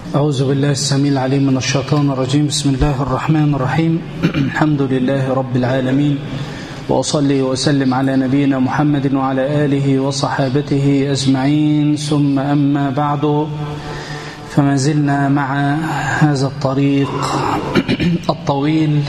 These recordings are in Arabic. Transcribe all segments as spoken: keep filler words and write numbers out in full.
أعوذ بالله السميع العليم من الشيطان الرجيم. بسم الله الرحمن الرحيم. الحمد لله رب العالمين، وأصلي وأسلم على نبينا محمد وعلى آله وصحابته أجمعين، ثم أما بعد، فما زلنا مع هذا الطريق الطويل،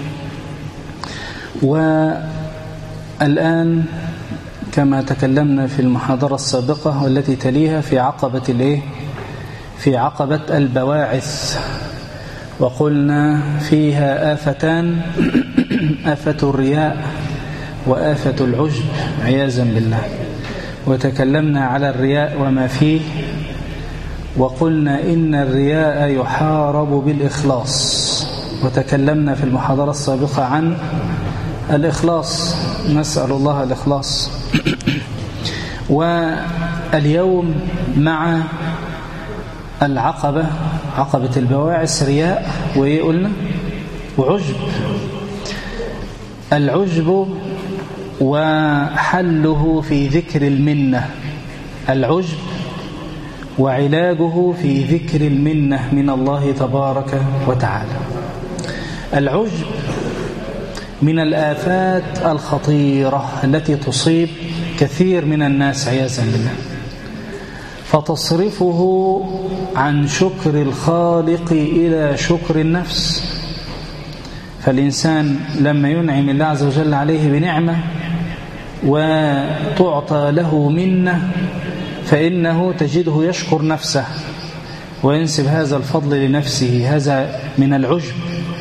والآن كما تكلمنا في المحاضرة السابقة والتي تليها في عقبة الايه في عقبة البواعث، وقلنا فيها آفتان: آفة الرياء وآفة العجب عياذا بالله. وتكلمنا على الرياء وما فيه، وقلنا إن الرياء يحارب بالإخلاص، وتكلمنا في المحاضرة السابقة عن الإخلاص، نسأل الله الإخلاص. واليوم مع العقبة، عقبة البواعث، رياء وإيه قلنا؟ وعجب. العجب وحله في ذكر المنة، العجب وعلاجه في ذكر المنة من الله تبارك وتعالى. العجب من الآفات الخطيرة التي تصيب كثير من الناس عياذا بالله، فتصرفه عن شكر الخالق إلى شكر النفس. فالإنسان لما ينعم الله عز وجل عليه بنعمة وتعطى له منة، فإنه تجده يشكر نفسه وينسب هذا الفضل لنفسه، هذا من العجب.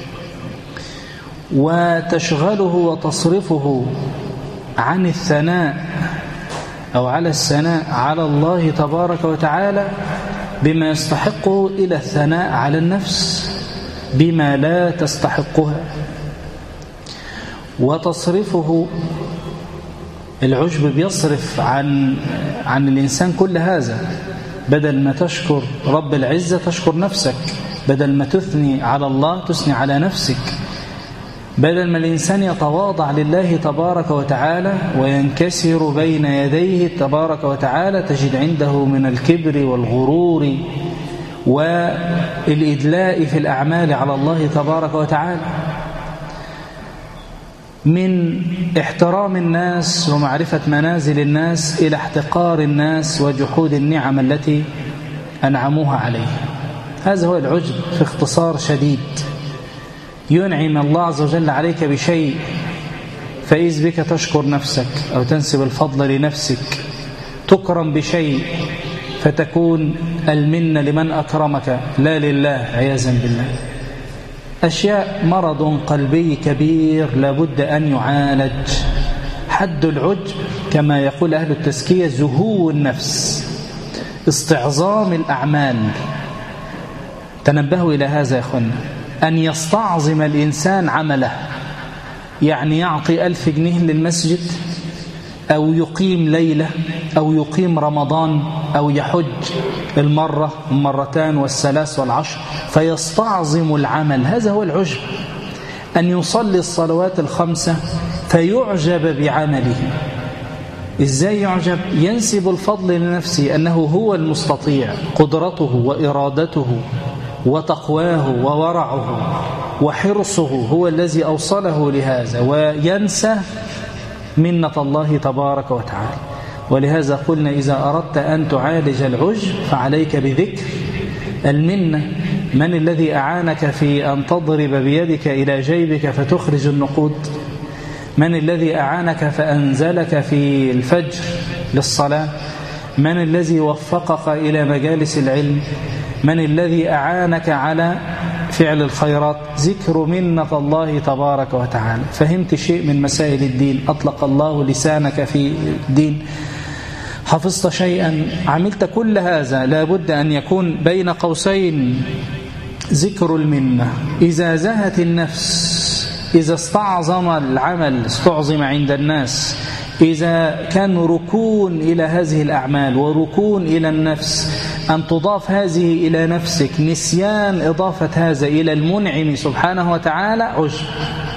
وتشغله وتصرفه عن الثناء أو على الثناء على الله تبارك وتعالى بما يستحقه إلى الثناء على النفس بما لا تستحقها. وتصرفه، العجب بيصرف عن عن الإنسان كل هذا، بدل ما تشكر رب العزة تشكر نفسك، بدل ما تثني على الله تثني على نفسك، بدل ما الإنسان يتواضع لله تبارك وتعالى وينكسر بين يديه تبارك وتعالى، تجد عنده من الكبر والغرور والإدلاء في الأعمال على الله تبارك وتعالى، من احترام الناس ومعرفة منازل الناس إلى احتقار الناس وجحود النعم التي أنعموها عليه. هذا هو العجب في اختصار شديد. ينعم الله عز وجل عليك بشيء، فإذ بك تشكر نفسك أو تنسب الفضل لنفسك، تكرم بشيء فتكون المنة لمن أكرمك لا لله عياذا بالله. أشياء مرض قلبي كبير لابد أن يعالج. حد العجب كما يقول أهل التزكية زهو النفس، استعظام الأعمال. تنبهوا إلى هذا يا أخوانا، أن يستعظم الإنسان عمله، يعني يعطي ألف جنيه للمسجد، أو يقيم ليلة، أو يقيم رمضان، أو يحج المرة والمرتان والثلاث والعشر، فيستعظم العمل. هذا هو العجب. أن يصلي الصلوات الخمسة فيعجب بعمله. إزاي يعجب؟ ينسب الفضل لنفسه أنه هو المستطيع، قدرته وإرادته وتقواه وورعه وحرصه هو الذي أوصله لهذا، وينسى منة الله تبارك وتعالى. ولهذا قلنا إذا أردت أن تعالج العجب فعليك بذكر المنة. من الذي أعانك في أن تضرب بيدك إلى جيبك فتخرج النقود؟ من الذي أعانك فأنزلك في الفجر للصلاة؟ من الذي وفقك إلى مجالس العلم؟ من الذي أعانك على فعل الخيرات؟ ذكر منة الله تبارك وتعالى. فهمت شيء من مسائل الدين، أطلق الله لسانك في الدين، حفظت شيئا، عملت كل هذا، لابد أن يكون بين قوسين ذكر المنة. إذا زهت النفس، إذا استعظم العمل استعظم عند الناس، إذا كان ركون إلى هذه الأعمال وركون إلى النفس، أن تضاف هذه إلى نفسك، نسيان إضافة هذا إلى المنعم سبحانه وتعالى، عجب.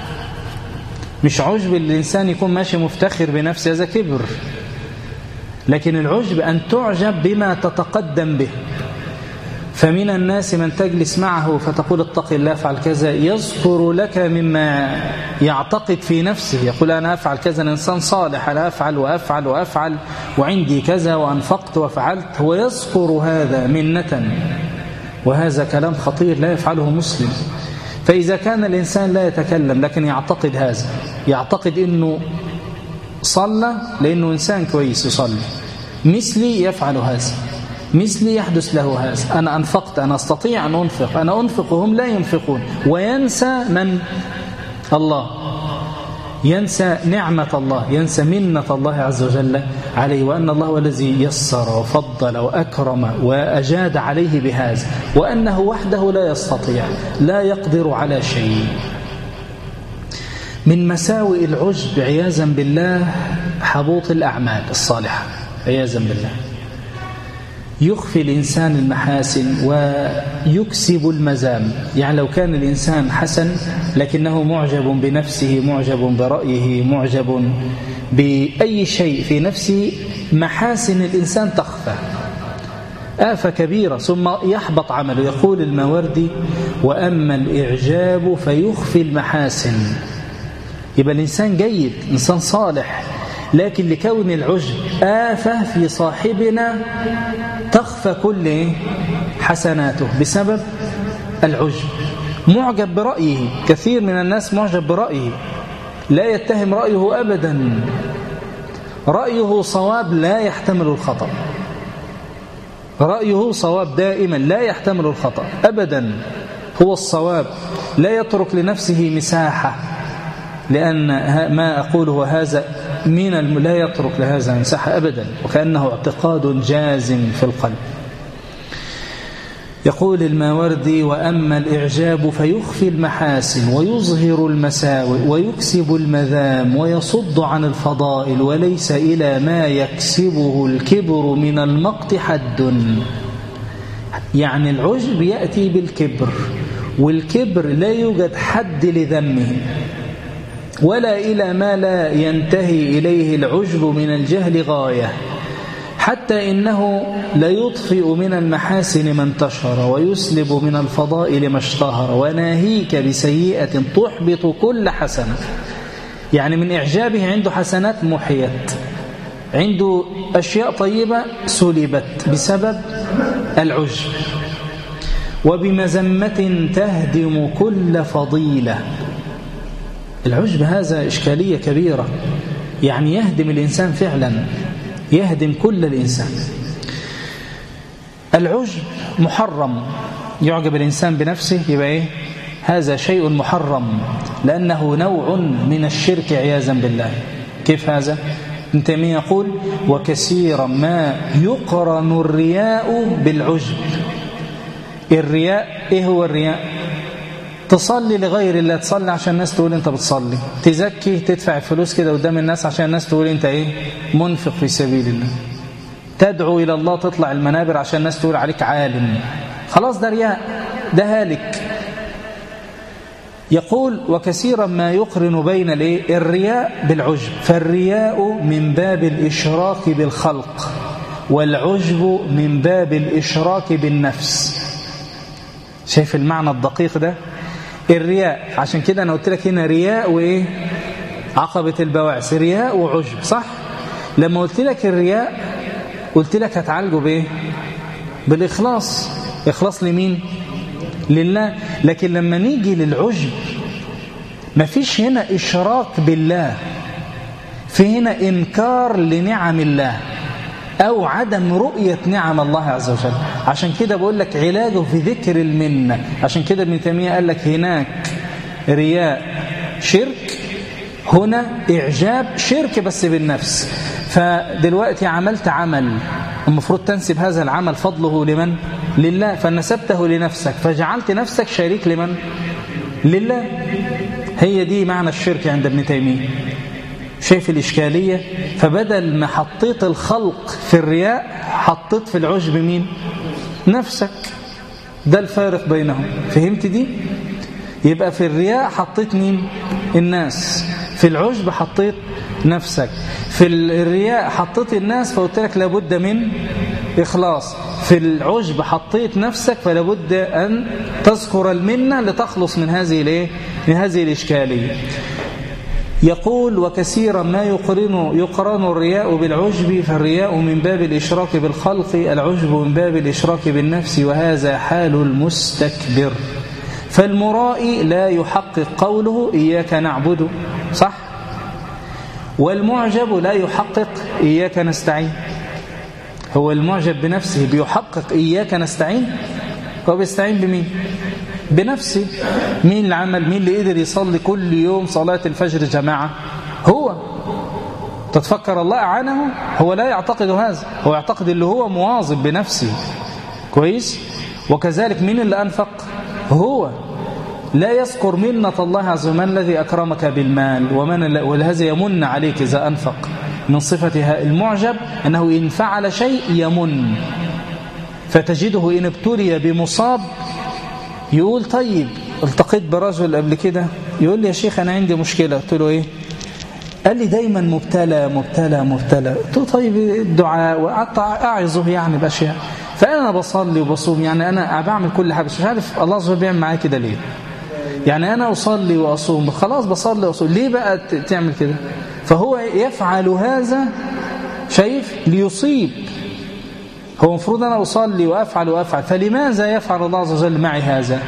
مش عجب الإنسان يكون ماشي مفتخر بنفسه، هذا كبر، لكن العجب أن تعجب بما تتقدم به. فمن الناس من تجلس معه فتقول اتق الله افعل كذا، يذكر لك مما يعتقد في نفسه، يقول أنا أفعل كذا، أنا إنسان صالح، أنا أفعل وأفعل وأفعل وعندي كذا وأنفقت وفعلت، هو يذكر هذا منة، وهذا كلام خطير لا يفعله مسلم. فإذا كان الإنسان لا يتكلم لكن يعتقد هذا، يعتقد أنه صلى لأنه إنسان كويس يصلي، مثلي يفعل هذا، مثلي يحدث له هذا، أنا أنفقت، أنا أستطيع أن أنفق، أنا أنفق وهم لا ينفقون، وينسى من الله، ينسى نعمة الله، ينسى منة الله عز وجل عليه، وأن الله هو الذي يسر وفضل وأكرم وأجاد عليه بهذا، وأنه وحده لا يستطيع، لا يقدر على شيء. من مساوئ العجب عياذا بالله حبوط الأعمال الصالحة عياذا بالله، يخفي الإنسان المحاسن ويكسب المزام. يعني لو كان الإنسان حسن لكنه معجب بنفسه، معجب برأيه، معجب بأي شيء في نفسه، محاسن الإنسان تخفى، آفة كبيرة، ثم يحبط عمله. يقول الماوردي وأما الإعجاب فيخفي المحاسن. يبقى الإنسان جيد، إنسان صالح، لكن لكون العجب آفة في صاحبنا تخفى كل حسناته بسبب العجب. معجب برأيه، كثير من الناس معجب برأيه، لا يتهم رأيه أبدا، رأيه صواب لا يحتمل الخطأ، رأيه صواب دائما لا يحتمل الخطأ أبدا، هو الصواب، لا يترك لنفسه مساحة، لأن ما أقوله هذا من الم... لا يترك لهذا مساحة أبدا، وكأنه اعتقاد جازم في القلب. يقول الماوردي وأما الإعجاب فيخفي المحاسن ويظهر المساوئ ويكسب المذام ويصد عن الفضائل، وليس إلى ما يكسبه الكبر من المقت حد. يعني العجب يأتي بالكبر، والكبر لا يوجد حد لذمه، ولا إلى ما لا ينتهي إليه العجب من الجهل غاية، حتى إنه ليطفئ من المحاسن ما انتشر ويسلب من الفضائل ما اشتهر، وناهيك بسيئة تحبط كل حسنة. يعني من إعجابه عنده حسنات محيت، عنده أشياء طيبة سلبت بسبب العجب، وبمذمة تهدم كل فضيلة. العجب هذا إشكالية كبيرة، يعني يهدم الإنسان فعلا، يهدم كل الإنسان. العجب محرم، يعجب الإنسان بنفسه يبقى إيه؟ هذا شيء محرم، لأنه نوع من الشرك عياذا بالله. كيف هذا؟ ابن تيمية يقول وكثيرا ما يقرن الرياء بالعجب. الرياء إيه هو الرياء؟ تصلي لغير الله، تصلي عشان الناس تقول انت بتصلي، تزكي تدفع الفلوس كده قدام الناس عشان الناس تقول انت ايه؟ منفق في سبيل الله. تدعو الى الله، تطلع المنابر عشان الناس تقول عليك عالم، خلاص ده رياء، ده هالك. يقول وكثيرا ما يقرن بين الايه؟ الرياء بالعجب، فالرياء من باب الاشراك بالخلق، والعجب من باب الاشراك بالنفس. شايف المعنى الدقيق ده؟ الرياء، عشان كده أنا قلت لك هنا رياء وإيه؟ عقبة البواعث، رياء وعجب، صح؟ لما قلت لك الرياء قلت لك هتعالجه بإيه؟ بالإخلاص. إخلاص لمين؟ لله. لكن لما نيجي للعجب مفيش هنا إشراك بالله، في هنا إنكار لنعم الله أو عدم رؤية نعم الله عز وجل. عشان كده بقول لك علاجه في ذكر المنة. عشان كده ابن تيمية قال لك هناك رياء شرك، هنا إعجاب شرك بس بالنفس. فدلوقتي عملت عمل المفروض تنسب هذا العمل فضله لمن؟ لله، فنسبته لنفسك فجعلت نفسك شريك لمن؟ لله. هي دي معنى الشرك عند ابن تيمية. شايف الإشكالية؟ فبدل ما حطيت الخلق في الرياء حطيت في العجب مين؟ نفسك. ده الفارق بينهم. فهمت دي؟ يبقى في الرياء حطيت مين؟ الناس. في العجب حطيت نفسك. في الرياء حطيت الناس فقلت لك لابد من إخلاص. في العجب حطيت نفسك، فلا بد أن تذكر المنة لتخلص من هذه الايه من هذه الإشكالية. يقول: وكثيرا ما يقرن يقرن الرياء بالعجب، فالرياء من باب الإشراك بالخلق، العجب من باب الإشراك بالنفس، وهذا حال المستكبر. فالمرائي لا يحقق قوله إياك نعبد، صح؟ والمعجب لا يحقق إياك نستعين. هو المعجب بنفسه بيحقق إياك نستعين، هو بيستعين بمين؟ بنفسه. مين اللي عمل؟ مين اللي قدر يصلي كل يوم صلاة الفجر جماعة؟ هو. تتفكر الله أعانه؟ هو لا يعتقد هذا، هو يعتقد اللي هو مواظب بنفسه. كويس؟ وكذلك مين اللي أنفق؟ هو. لا يذكر منة الله عز وجل الذي أكرمك بالمال، ومن ولهذا يمن عليك إذا أنفق. من صفتها المعجب أنه إن فعل شيء يمن، فتجده إن ابتلي بمصاب يقول: طيب. التقيت برجل قبل كده يقول لي: يا شيخ أنا عندي مشكلة. قلت له: إيه؟ قال لي: دايما مبتلى مبتلى مبتلى. قلت له: طيب الدعاء، وقعدت أعظه يعني بأشياء. فأنا بصلي وبصوم، يعني أنا بعمل كل حاجة، مش عارف الله عز وجل بيعمل معايا كده ليه. يعني أنا أصلي وأصوم، خلاص بصلي وأصوم، ليه بقى تعمل كده؟ فهو يفعل هذا، شايف، ليصيب. هو مفروض أنا أصلي وأفعل وأفعل، فلماذا يفعل الله عز وجل معي هذا؟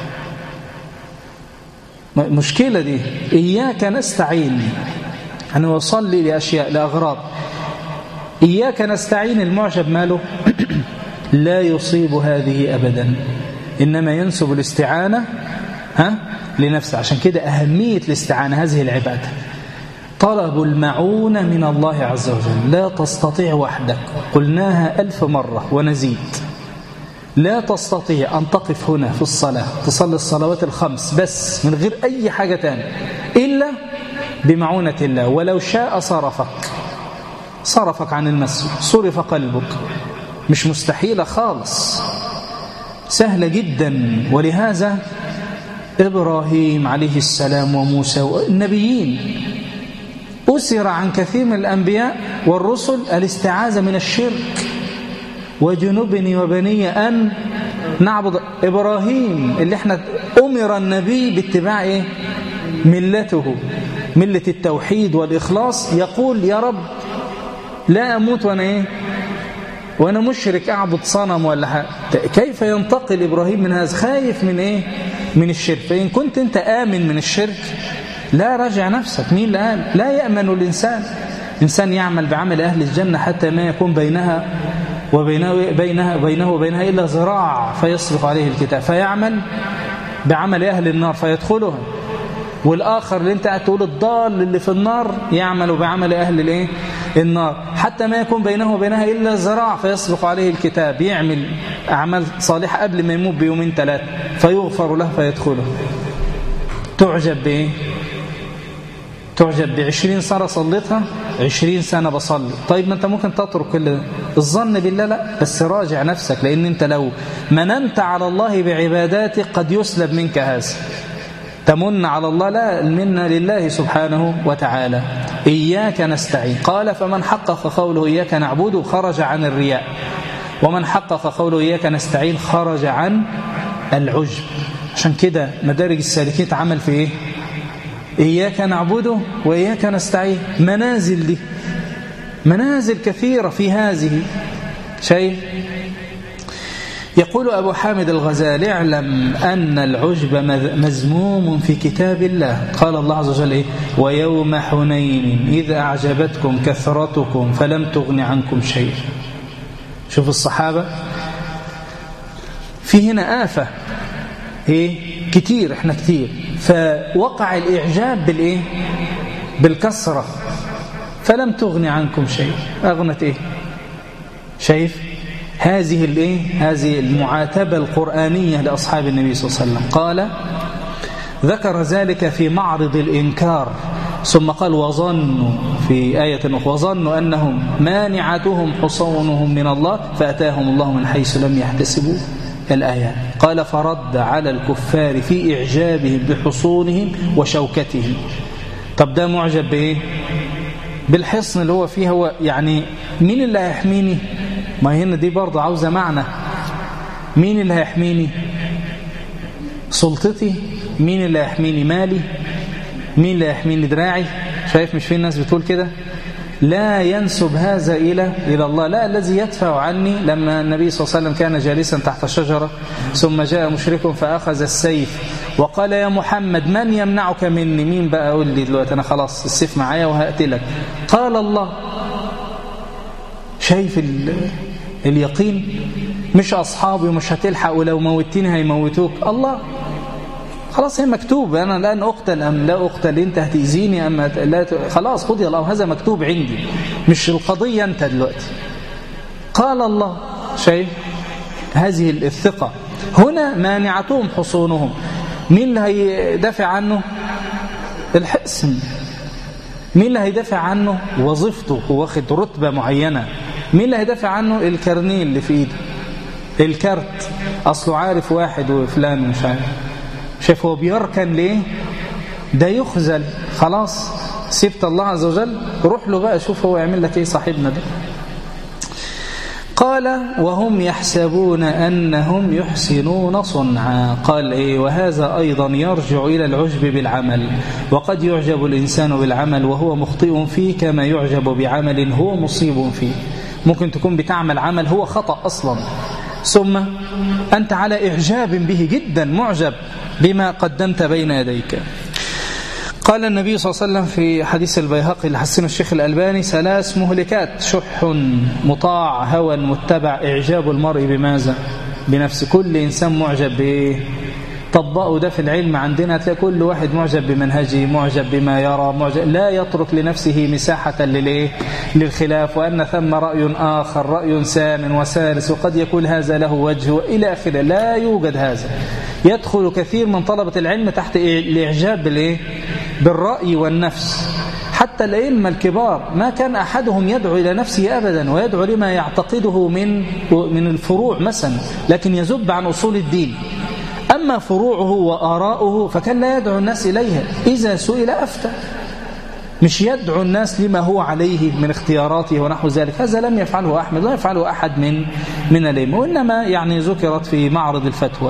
مشكلة دي. إياك نستعين، أنا أصلي لأشياء لأغراض. إياك نستعين المعجب ماله لا يصيب هذه أبدا، إنما ينسب الاستعانة ها لنفسه. عشان كده أهمية الاستعانة هذه العبادة، طلب المعونة من الله عز وجل. لا تستطيع وحدك، قلناها ألف مرة ونزيد، لا تستطيع أن تقف هنا في الصلاة تصلي الصلوات الخمس بس من غير أي حاجة تانية إلا بمعونة الله. ولو شاء صرفك صرفك عن المسجد، صرف قلبك. مش مستحيلة خالص، سهلة جدا. ولهذا إبراهيم عليه السلام وموسى والنبيين أسر عن كثير من الأنبياء والرسل الاستعاذة من الشرك. وجنبني وبني أن نعبد. إبراهيم اللي احنا أمر النبي باتباع إيه؟ ملته، ملة التوحيد والإخلاص. يقول: يا رب لا أموت وأنا إيه؟ وأنا مشرك أعبد صنم ولا حاجة. كيف ينتقل إبراهيم من هذا؟ خايف من إيه؟ من الشرك. فإن كنت أنت آمن من الشرك لا، راجع نفسك. مين اللي قال؟ لا يأمن الإنسان. إنسان يعمل بعمل أهل الجنة حتى ما يكون بينها وبينه بينها بينه وبينها إلا ذراع فيسبق عليه الكتاب، فيعمل بعمل أهل النار فيدخلها. والآخر اللي أنت تقول الضال اللي في النار يعمل بعمل أهل الإيه؟ النار، حتى ما يكون بينه وبينها إلا ذراع فيسبق عليه الكتاب، يعمل أعمال صالحة قبل ما يموت بيومين ثلاثة فيغفر له فيدخله. تعجب بإيه؟ تعجب بعشرين سنة صليتها، عشرين سنة بصلي. طيب ما أنت ممكن تترك كل الظن بالله، لا، بس راجع نفسك. لأن أنت لو مننت على الله بعباداتك قد يسلب منك هذا. تمن على الله، لا، المنة لله سبحانه وتعالى. إياك نستعين. قال: فمن حقق قوله إياك نعبد خرج عن الرياء، ومن حقق قوله إياك نستعين خرج عن العجب. عشان كده مدارج السالكين عمل في إيه؟ إياك نعبد وإياك نستعين. منازل دي منازل كثيرة في هذه. شيء يقول أبو حامد الغزالي: اعلم أن العجب مذموم في كتاب الله. قال الله عز وجل: إيه؟ ويوم حنين إذ أعجبتكم كثرتكم فلم تغن عنكم شيء. شوف الصحابة في هنا آفة إيه؟ كتير، إحنا كتير، فوقع الإعجاب بالإيه؟ بالكسرة. فلم تغن عنكم شيء، أغنت إيه؟ شايف هذه الايه هذه المعاتبه القرانيه لاصحاب النبي صلى الله عليه وسلم. قال: ذكر ذلك في معرض الانكار، ثم قال: وظنوا في ايه اخرى: وظنوا انهم مانعتهم حصونهم من الله فاتاهم الله من حيث لم يحتسبوا. الايات. قال: فرد على الكفار في اعجابهم بحصونهم وشوكتهم. طب ده معجب بايه؟ بالحصن اللي هو فيه. هو يعني مين اللي هيحميني؟ ما هنا دي برضه عاوزة معنى. مين اللي هيحميني؟ سلطتي؟ مين اللي هيحميني؟ مالي؟ مين اللي هيحميني؟ دراعي؟ شايف مش في الناس بتقول كده؟ لا ينسب هذا إلى إلى الله. لا، الذي يدفع عني. لما النبي صلى الله عليه وسلم كان جالسا تحت شجرة ثم جاء مشرك فأخذ السيف وقال يا محمد من يمنعك مني؟ مين بقى أقول لي دلوقتي؟ أنا خلاص السيف معايا وهقتلك. قال الله. شايف اليقين؟ مش أصحابي ومش هتلحق ولو موتيني هيموتوك. الله خلاص، هي مكتوب. أنا الآن أقتل أم لا أقتل، أنت هتأذيني أم لا ت... خلاص قضي الله، هذا مكتوب عندي، مش القضية أنت دلوقتي. قال الله. شايف هذه الثقة. هنا مانعتهم حصونهم. مين اللي هيدافع عنه؟ الحصن. مين اللي هيدافع عنه؟ وظيفته، هو واخد رتبة معينة. مين اللي هيدافع عنه؟ الكارنيه اللي في ايده، الكارت، أصله عارف واحد وفلان مش عارف. شايف هو بيركن ليه؟ ده يخزل. خلاص سبت الله عز وجل، روح له بقى شوف هو يعمل لك ايه صاحبنا ده. قال وهم يحسبون أنهم يحسنون صنعا. قال إيه؟ وهذا أيضا يرجع إلى العجب بالعمل، وقد يعجب الإنسان بالعمل وهو مخطئ فيه كما يعجب بعمل هو مصيب فيه. ممكن تكون بتعمل عمل هو خطأ أصلا، ثم أنت على إعجاب به جدا، معجب بما قدمت بين يديك. قال النبي صلى الله عليه وسلم في حديث البيهقي اللي حسنه الشيخ الألباني: ثلاث مهلكات: شح مطاع، هوى متبع، إعجاب المرء بماذا؟ بنفسه. كل إنسان معجب بإيه؟ طبقوا ده في العلم عندنا، هتلاقي كل واحد معجب بمنهجه، معجب بما يرى، معجب لا يترك لنفسه مساحة للإيه؟ للخلاف، وأن ثم رأي آخر، رأي ثان وثالث، وقد يكون هذا له وجه إلى آخره. لا يوجد هذا. يدخل كثير من طلبة العلم تحت الإعجاب بالإيه؟ بالرأي والنفس. حتى الأئمة الكبار ما كان أحدهم يدعو إلى نفسه أبدا ويدعو لما يعتقده من من الفروع مثلا، لكن يذب عن أصول الدين. أما فروعه وآراؤه فكان لا يدعو الناس إليها، إذا سئل أفتى، مش يدعو الناس لما هو عليه من اختياراته ونحو ذلك. هذا لم يفعله أحمد، لا يفعله أحد من من الأئمة، وإنما يعني ذكرت في معرض الفتوى.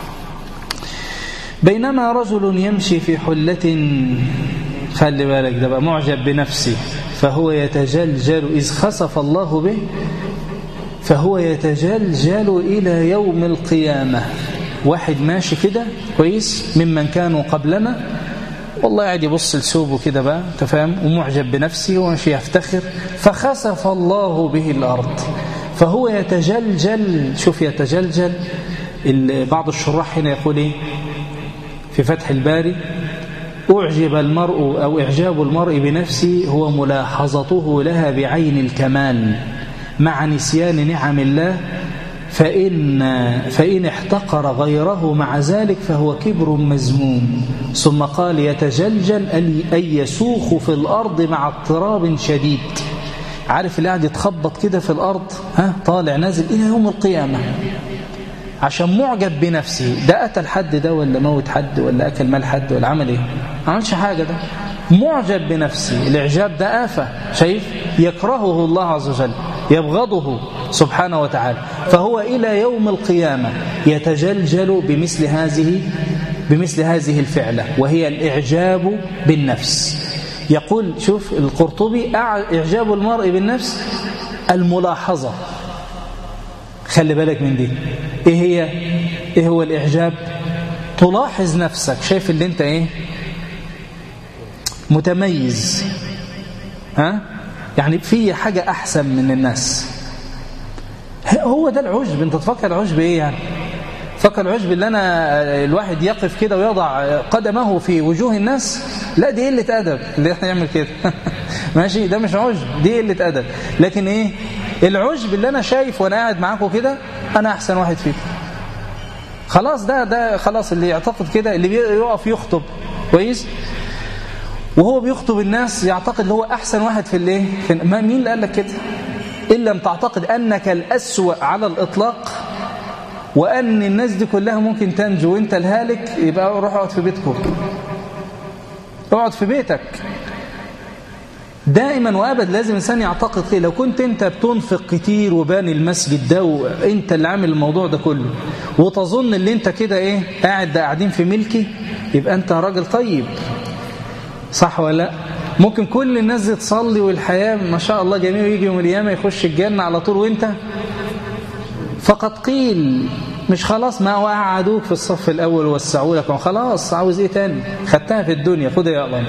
بينما رجل يمشي في حلة، خلي بالك ده بقى معجب بنفسه، فهو يتجلجل إذ خسف الله به، فهو يتجلجل إلى يوم القيامة. واحد ماشي كده كويس ممن كانوا قبلنا، والله قاعد يبص لثوبه كده بقى، تفهم، ومعجب بنفسه وماشي يفتخر، فخسف الله به الأرض فهو يتجلجل. شوف يتجلجل، بعض الشراح هنا يقول ايه في فتح الباري: أعجب المرء أو إعجاب المرء بنفسه هو ملاحظته لها بعين الكمال مع نسيان نعم الله، فإن, فإن احتقر غيره مع ذلك فهو كبر مذموم. ثم قال: يتجلجل أي يسوخ في الأرض مع اضطراب شديد. عارف اللي قاعد يتخبط كده في الأرض، ها، طالع نازل إلى يوم القيامة، عشان معجب بنفسه. ده قتل حد ده ولا موت حد ولا أكل مال حد ولا عمل إيه؟ ما عملش حاجة. ده معجب بنفسه. الإعجاب ده آفة. شايف؟ يكرهه الله عز وجل، يبغضه سبحانه وتعالى. فهو إلى يوم القيامة يتجلجل بمثل هذه بمثل هذه الفعلة، وهي الإعجاب بالنفس. يقول شوف القرطبي: إعجاب المرء بالنفس الملاحظة. خلي بالك من دي. إيه هي؟ إيه هو الإعجاب؟ تلاحظ نفسك، شايف اللي أنت إيه؟ متميز، ها؟ يعني في حاجة أحسن من الناس. هو ده العجب. أنت تفكر العجب إيه يعني؟ فكر العجب اللي أنا الواحد يقف كده ويضع قدمه في وجوه الناس؟ لا، دي قلة أدب اللي احنا يعمل كده. ماشي، ده مش عجب، دي قلة أدب. لكن إيه العجب؟ اللي أنا شايف وأنا قاعد معاكم كده أنا أحسن واحد فيكم. خلاص، ده ده خلاص. اللي يعتقد كده، اللي بيقف يخطب كويس وهو بيخطب الناس يعتقد اللي هو أحسن واحد في الايه. ما مين اللي قال لك كده؟ إن لم تعتقد أنك الأسوأ على الإطلاق وأن الناس دي كلها ممكن تنجو وأنت الهالك، يبقى روح اقعد في بيتكم، اقعد في بيتك. دائما وابد لازم الانسان يعتقد كده. لو كنت انت بتنفق كتير وباني المسجد ده وانت اللي عامل الموضوع ده كله وتظن اللي انت كده ايه قاعد ده قاعدين في ملكي، يبقى انت راجل طيب، صح ولا لا؟ ممكن كل الناس دي تصلي والحياة ما شاء الله جميل ويجي يوم القيامة يخش الجنة على طول وانت فقد قيل مش خلاص ما وقعدوك في الصف الأول ووسعوا لك خلاص عاوز ايه تاني؟ خدتها في الدنيا خدها يا الله.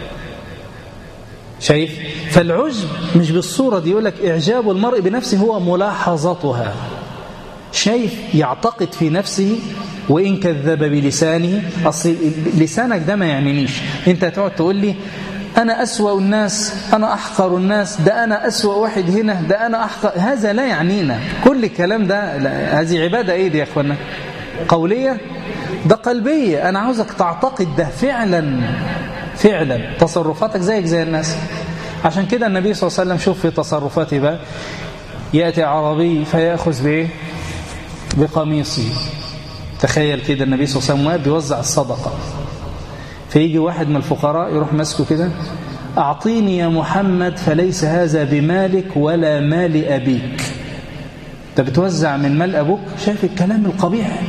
شايف؟ فالعجب مش بالصورة دي. يقولك إعجاب المرء بنفسه هو ملاحظتها. شايف يعتقد في نفسه وإن كذب بلسانه. أصل لسانك ده ما يعنينيش. أنت تقعد تقول لي أنا أسوأ الناس، أنا أحقر الناس، ده أنا أسوأ واحد هنا، ده أنا أحقر. هذا لا يعنينا. كل الكلام ده هذه عبادة إيه دي يا أخوانا؟ قولية؟ ده قلبية. أنا عاوزك تعتقد ده فعلا فعلا. تصرفاتك زيك زي الناس. عشان كده النبي صلى الله عليه وسلم شوف في تصرفاته بقى، يأتي عربي فيأخذ بإيه؟ بقميصه. تخيل كده النبي صلى الله عليه وسلم بيوزع الصدقة، فيجي واحد من الفقراء يروح ماسكه كده، أعطيني يا محمد فليس هذا بمالك ولا مال أبيك. أنت بتوزع من مال أبوك. شايف الكلام القبيح؟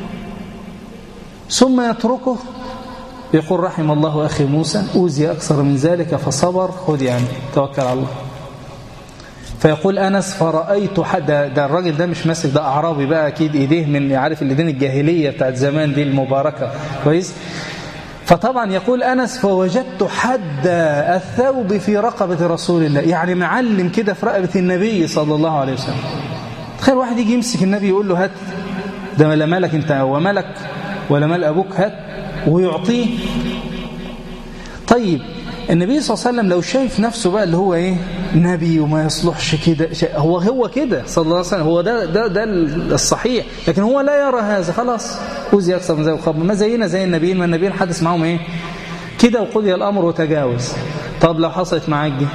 ثم يتركه. يقول رحم الله أخي موسى أوذي أكثر من ذلك فصبر، خذ يعني توكل على الله. فيقول أنس فرأيت حد، ده الراجل ده مش ماسك، ده أعرابي بقى أكيد إيديه من عارف الإيدين الجاهلية بتاعت زمان دي المباركة كويس. فطبعا يقول أنس فوجدت حد الثوب في رقبة رسول الله، يعني معلم كده في رقبة النبي صلى الله عليه وسلم. تخيل واحد يجي يمسك النبي يقول له هات، ده لا مالك أنت ومالك ولا مال أبوك، هات ويعطيه. طيب النبي صلى الله عليه وسلم لو شايف نفسه بقى اللي هو ايه نبي وما يصلحش كده، هو هو كده صلى الله عليه وسلم، هو ده ده ده الصحيح، لكن هو لا يرى هذا. خلاص أوذي أكثر من ذلك وخاب. ما زينا زي النبيين، ما النبيين حدث معهم ايه كده وقضي الأمر وتجاوز. طب لو حصلت معاك دي،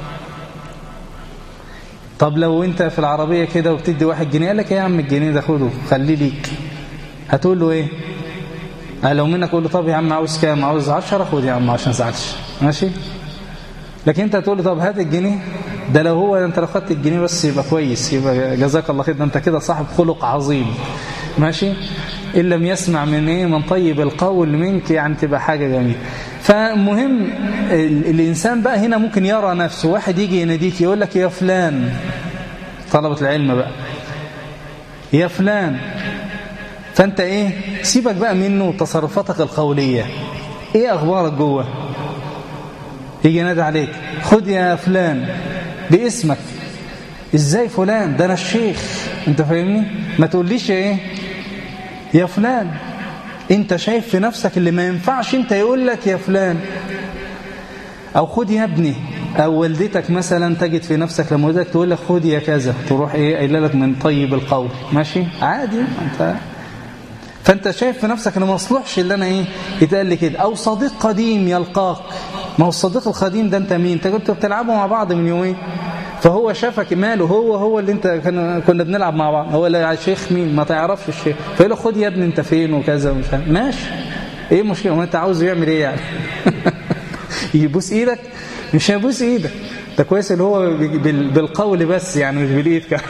طب لو انت في العربية كده وبتدي واحد جنيه قال لك ايه يا عم الجنيه ده خده خليه ليك، هتقول له ايه؟ لو منك قول له طب يا عم عاوز كام؟ عاوز عشرة، خد يا عم عشان زعلش، ماشي. لكن انت تقول له طب هات الجنيه، ده لو هو انت لو خدت الجنيه بس يبقى كويس، يبقى جزاك الله خير، ده انت كده صاحب خلق عظيم، ماشي. ان لم يسمع من ايه من طيب القول منك، يعني تبقى حاجه جميله. فالمهم الانسان بقى هنا ممكن يرى نفسه. واحد يجي يناديك يقول لك يا فلان، طلبة العلم بقى، يا فلان، فانت ايه سيبك بقى منه تصرفاتك القولية، ايه اخبارك جوه؟ يجي ينادي عليك خد يا فلان باسمك، ازاي فلان؟ ده انا الشيخ، انت فاهمني؟ ما تقوليش ايه يا فلان، انت شايف في نفسك اللي ما ينفعش انت يقول لك يا فلان. او خد يا ابني، او والدتك مثلا تجد في نفسك لما والدتك تقول لك خد يا كذا، تروح ايه قايله لك من طيب القول، ماشي عادي انت. فانت شايف في نفسك ان ما يصلحش اللي انا ايه يتقال لي كده. او صديق قديم يلقاك، ما هو الصديق القديم ده انت مين؟ انت كنتوا بتلعبوا مع بعض من يومين، فهو شافك ماله، هو هو اللي انت كنا بنلعب مع بعض، هو اللي شيخ مين ما تعرفش الشيخ، فيقول له خد يا ابني انت فين وكذا ومش عارف، ماشي ايه المشكله؟ ما انت عاوز يعمل ايه يعني؟ يبوس ايدك؟ مش هيبوس ايدك، ده كويس اللي هو بالقول بس يعني مش بالايد كده.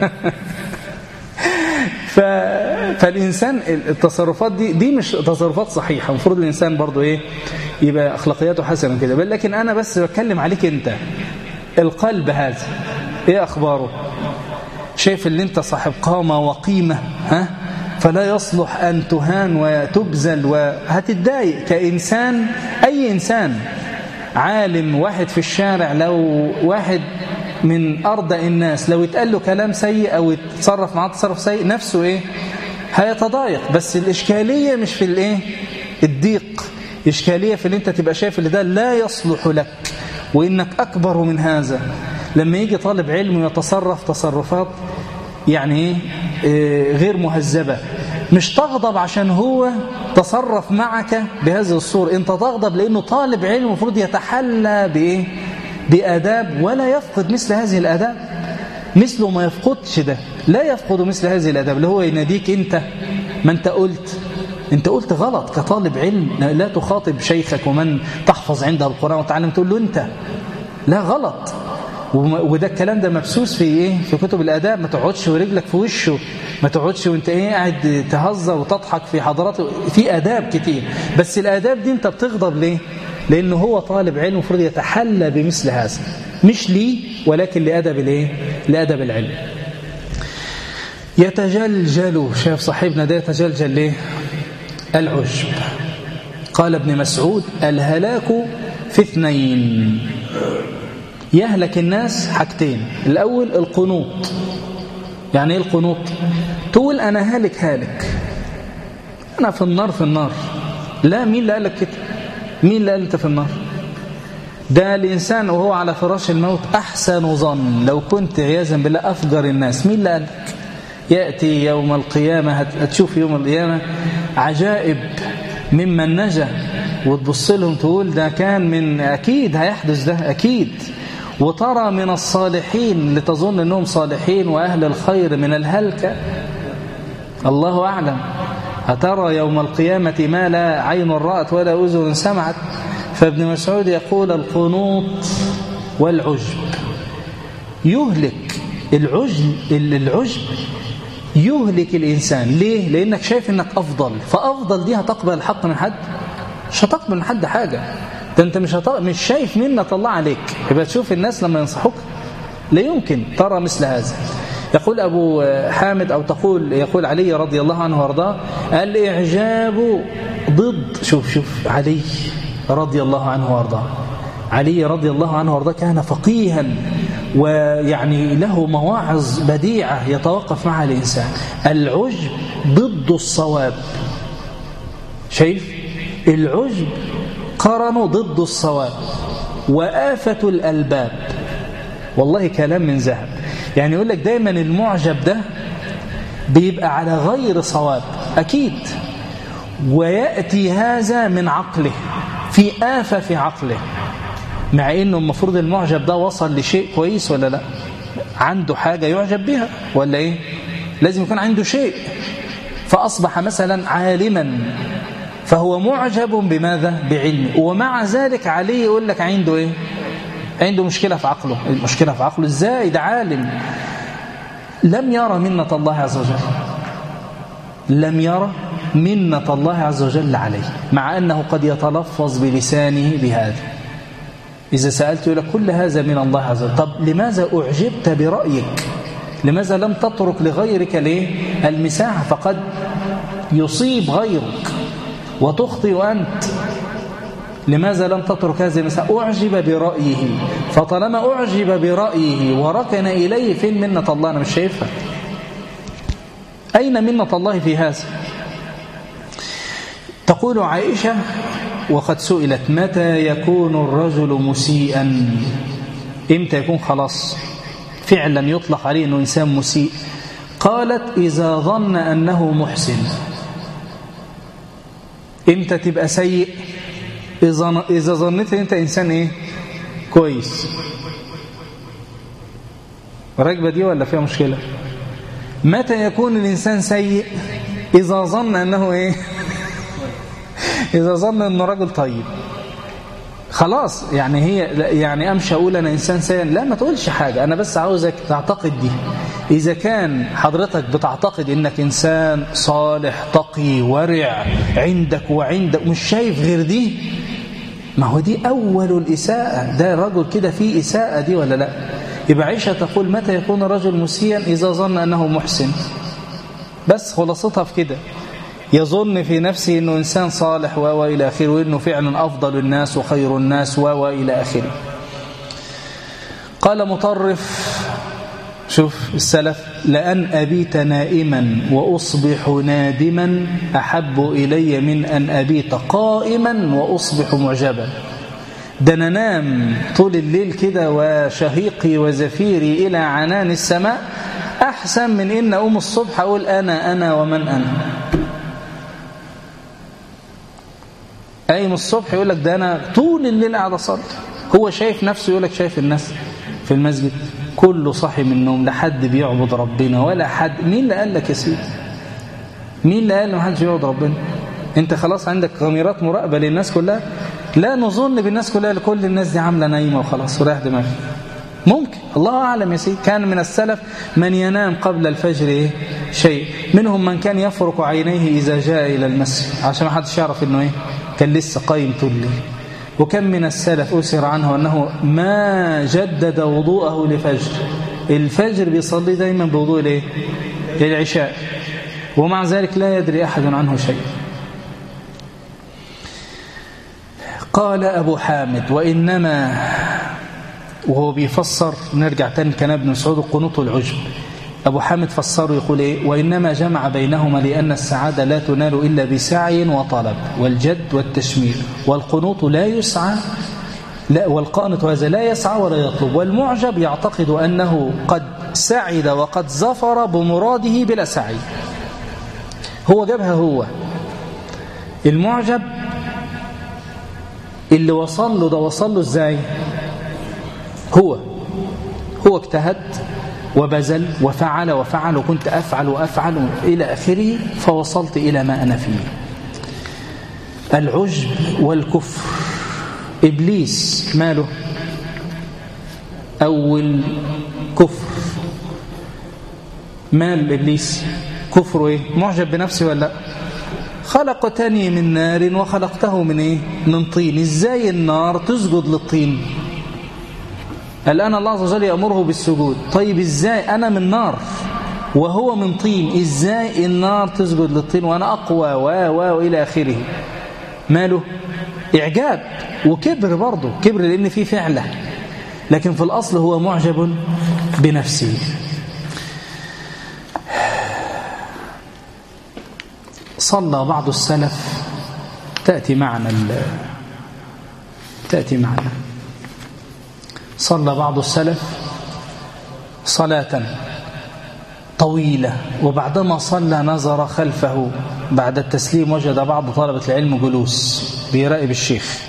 ف... فالإنسان التصرفات دي دي مش تصرفات صحيحة. المفروض الإنسان برضو إيه يبقى أخلاقياته حسنة كده. بل لكن أنا بس بتكلم عليك أنت، القلب هذا إيه أخباره؟ شايف اللي أنت صاحب قامة وقيمة، ها؟ فلا يصلح أن تهان وتبذل وهتتضايق كإنسان. أي إنسان عالم، واحد في الشارع، لو واحد من أرضى الناس لو يتقال له كلام سيء أو يتصرف معاه تصرف سيء، نفسه إيه هيتضايق. بس الإشكالية مش في الإيه الضيق، إشكالية في اللي أنت تبقى شايف اللي ده لا يصلح لك وإنك أكبر من هذا. لما يجي طالب علم يتصرف تصرفات يعني إيه غير مهذبة، مش تغضب عشان هو تصرف معك بهذه الصورة، أنت تغضب لأنه طالب علم المفروض يتحلى بإيه بآداب ولا يفقد مثل هذه الآداب. مثله ما يفقدش ده، لا يفقد مثل هذه الآداب اللي هو يناديك أنت، ما أنت قلت أنت قلت غلط كطالب علم. لا تخاطب شيخك ومن تحفظ عنده القرآن وتعلم تقول له أنت لا غلط. وده الكلام ده مبسوس في ايه في كتب الاداب. ما تقعدش ورجلك في وشه، ما تقعدش وانت ايه قاعد تهزر وتضحك في حضراته. في اداب كتير، بس الاداب دي انت بتغضب ليه؟ لانه هو طالب علم المفروض يتحلى بمثل هذا، مش ليه ولكن لادب الايه لادب العلم. يتجلجل، شايف صاحبنا ده يتجلجل ليه؟ العجب. قال ابن مسعود: الهلاك في اثنين، يهلك الناس حاجتين. الأول القنوط. يعني ايه القنوط؟ تقول أنا هالك هالك، أنا في النار في النار. لا، مين اللي قال لك كده؟ مين اللي قال أنت في النار؟ ده الإنسان وهو على فراش الموت أحسن ظن، لو كنت عياذا بالله أفجر الناس. مين اللي قال لك؟ يأتي يوم القيامة، هتشوف يوم القيامة عجائب ممن نجا، وتبص لهم تقول ده كان من أكيد هيحدث ده أكيد. وترى من الصالحين اللي تظن أنهم صالحين وأهل الخير من الهلكة، الله أعلم. هترى يوم القيامة ما لا عين رأت ولا أذن سمعت. فابن مسعود يقول: القنوط والعجب يهلك. العجب العجب يهلك الإنسان. ليه؟ لأنك شايف أنك أفضل، فأفضل دي هتقبل الحق من حد؟ مش هتقبل من حد حاجة. ده أنت مش, هت... مش شايف منة الله عليك. يبقى تشوف الناس لما ينصحوك لا يمكن ترى مثل هذا. يقول أبو حامد أو تقول يقول علي رضي الله عنه وارضاه: الإعجاب ضد. شوف شوف علي رضي الله عنه وارضاه. علي رضي الله عنه وارضاه كان فقيها، ويعني له مواعظ بديعة يتوقف معها الإنسان. العجب ضد الصواب. شايف العجب قرنوا ضد الصواب. وآفة الألباب، والله كلام من ذهب. يعني يقول لك دايما المعجب ده بيبقى على غير صواب أكيد، ويأتي هذا من عقله، في آفة في عقله، مع إنه المفروض المعجب ده وصل لشيء كويس ولا لا؟ عنده حاجة يعجب بها ولا إيه؟ لازم يكون عنده شيء. فأصبح مثلا عالما، فهو معجب بماذا؟ بعلمه. ومع ذلك عليه يقول لك عنده إيه؟ عنده مشكلة في عقله. المشكلة في عقله إزاي؟ ده عالم لم يرى منة الله عز وجل، لم يرى منة الله عز وجل عليه، مع أنه قد يتلفظ بلسانه بهذا. إذا سألت يقول لك كل هذا من الله عز وجل. طب لماذا أعجبت برأيك؟ لماذا لم تترك لغيرك ليه المساحة؟ فقد يصيب غيرك وتخطئ أنت. لماذا لم تترك هذه المساحة؟ أعجب برأيه، فطالما أعجب برأيه وركن إليه، فين منة الله؟ أنا مش شايفها. أين منة الله في هذا؟ تقول عائشة وقد سئلت: متى يكون الرجل مسيئا؟ إمتى يكون خلاص فعلا يطلق عليه أنه إنسان مسيء؟ قالت: إذا ظن أنه محسن. إمتى تبقى سيء؟ إذا ظنت أنت إنسان إيه؟ كويس. راكبة دي ولا فيها مشكلة؟ متى يكون الإنسان سيء؟ إذا ظن أنه إيه؟ إذا ظن أنه رجل طيب. خلاص يعني هي يعني أمشي أقول أنا إنسان سيء؟ لا، ما تقولش حاجة، أنا بس عاوزك تعتقد دي. إذا كان حضرتك بتعتقد إنك إنسان صالح تقي ورع عندك وعندك مش شايف غير دي، ما هو دي أول الإساءة. ده رجل كده فيه إساءة دي ولا لا؟ يبقى عائشة تقول: متى يكون رجل مسيئا؟ إذا ظن أنه محسن. بس خلاصتها في كده، يظن في نفسه أنه إنسان صالح وإلى آخره، وأنه فعلا أفضل الناس وخير الناس وإلى آخره. قال مطرف، شوف السلف: لأن أبيت نائما وأصبح نادما أحب إلي من أن أبيت قائما وأصبح معجبا. ده أنا نام طول الليل كده وشهيقي وزفيري إلى عنان السماء أحسن من إن أقوم الصبح أقول أنا أنا ومن أنا. قايم الصبح يقول لك ده أنا طول الليل قاعد أصلي. هو شايف نفسه يقول لك شايف الناس في المسجد كله صاحي من النوم، لا حد بيعبد ربنا ولا حد. مين اللي قال لك يا سيدي؟ مين اللي قال ما حدش بيعبد ربنا؟ انت خلاص عندك كاميرات مراقبه للناس كلها. لا نظن بالناس كلها لكل الناس دي عاملة نايمة وخلاص ورايح دماغي. ممكن، الله أعلم يا سيدي. كان من السلف من ينام قبل الفجر إيه؟ شيء، منهم من كان يفرق عينيه إذا جاء إلى المسجد عشان ما حدش يعرف إنه إيه؟ كان لسه قايم طول الليل. وكم من السلف أسر عنه أنه ما جدد وضوءه لفجر، الفجر بيصلي دايما بوضوء الايه؟ العشاء، ومع ذلك لا يدري أحد عنه شيء. قال أبو حامد وإنما، وهو بيفسر، نرجع تاني كان ابن مسعود القنوط والعجب، أبو حامد فسره يقول إيه؟ وإنما جمع بينهما لأن السعادة لا تنال إلا بسعي وطلب والجد والتشمير، والقنوط لا يسعى لا، والقانط هذا لا يسعى ولا يطلب، والمعجب يعتقد أنه قد سعد وقد ظفر بمراده بلا سعي. هو جابها هو المعجب اللي وصل له ده، وصل له ازاي؟ هو هو اجتهد وبذل وفعل وفعل وكنت أفعل وأفعل إلى آخره فوصلت إلى ما أنا فيه. العجب والكفر، إبليس ماله؟ أول كفر، مال إبليس كفره إيه؟ معجب بنفسه ولا لا؟ خلقتني من نار وخلقته من إيه؟ من طين. إزاي النار تسجد للطين؟ الآن الله عز وجل يأمره بالسجود، طيب إزاي أنا من نار وهو من طين؟ إزاي النار تسجد للطين وأنا أقوى و و وإلى آخره؟ ماله؟ إعجاب وكبر، برضه كبر لأن فيه فعله، لكن في الأصل هو معجب بنفسه. صلى بعض السلف، تأتي معنا تأتي معنا صلى بعض السلف صلاة طويلة، وبعدما صلى نظر خلفه بعد التسليم وجد بعض طلبة العلم جلوس بيراقب الشيخ،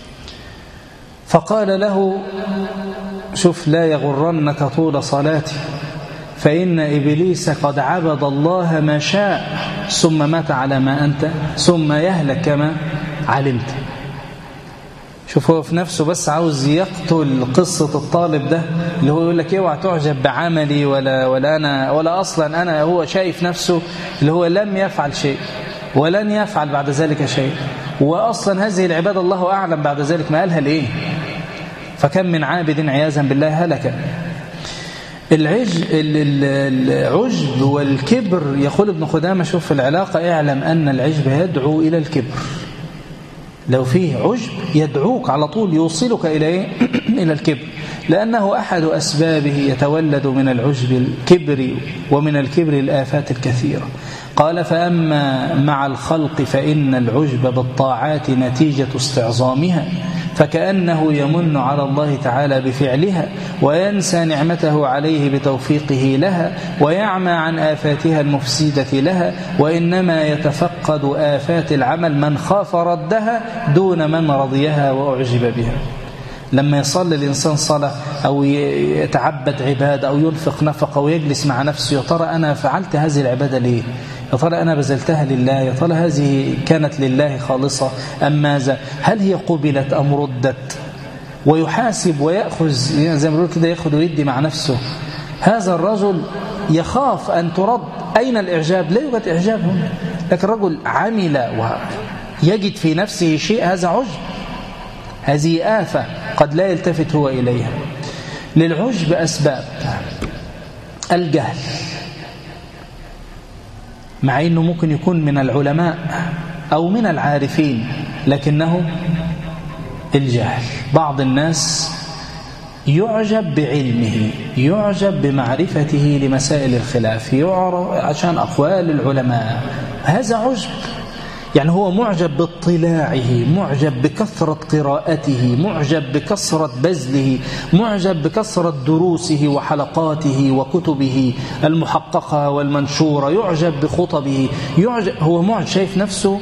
فقال له شوف لا يغرنك طول صلاتي فإن إبليس قد عبد الله ما شاء ثم مات على ما أنت ثم يهلك كما علمت. شوف هو في نفسه بس عاوز يقتل قصة الطالب ده اللي هو يقول لك اوعى تعجب بعملي ولا ولا أنا ولا أصلا أنا، هو شايف نفسه اللي هو لم يفعل شيء ولن يفعل بعد ذلك شيء، وأصلا هذه العبادة الله أعلم بعد ذلك ما قالها ليه. فكم من عابد عياذا بالله هلك. العجب العجب والكبر، يقول ابن خدامة شوف في العلاقة اعلم أن العجب يدعو إلى الكبر. لو فيه عجب يدعوك على طول يوصلك إلى إلى الكبر، لأنه أحد أسبابه يتولد من العجب الكبر، ومن الكبر الآفات الكثيرة. قال فأما مع الخلق فإن العجب بالطاعات نتيجة استعظامها، فكأنه يمن على الله تعالى بفعلها وينسى نعمته عليه بتوفيقه لها ويعمى عن آفاتها المفسدة لها، وإنما يتفقد آفات العمل من خاف ردها دون من رضيها وأعجب بها. لما يصلي الإنسان صلاة أو يتعبد عبادة أو ينفق نفقة ويجلس مع نفسه، يا ترى أنا فعلت هذه العبادة ليه؟ يا ترى أنا بذلتها لله؟ يا ترى هذه كانت لله خالصة أم ماذا؟ هل هي قبلت أم ردت؟ ويحاسب ويأخذ زي ما بيقول كده، يأخذ ويدي مع نفسه. هذا الرجل يخاف أن ترد. أين الإعجاب؟ لا يوجد إعجاب هنا، لكن الرجل عمل ويجد في نفسه شيء، هذا عجب، هذه آفة قد لا يلتفت هو إليها. للعجب أسباب. الجهل، مع أنه ممكن يكون من العلماء أو من العارفين، لكنه الجهل. بعض الناس يعجب بعلمه، يعجب بمعرفته لمسائل الخلاف، يعرف عشان أقوال العلماء، هذا عجب. يعني هو معجب باطلاعه، معجب بكثرة قراءته، معجب بكثرة بذله، معجب بكثرة دروسه وحلقاته وكتبه المحققة والمنشورة، يعجب بخطبه، يعجب، هو معجب شايف نفسه،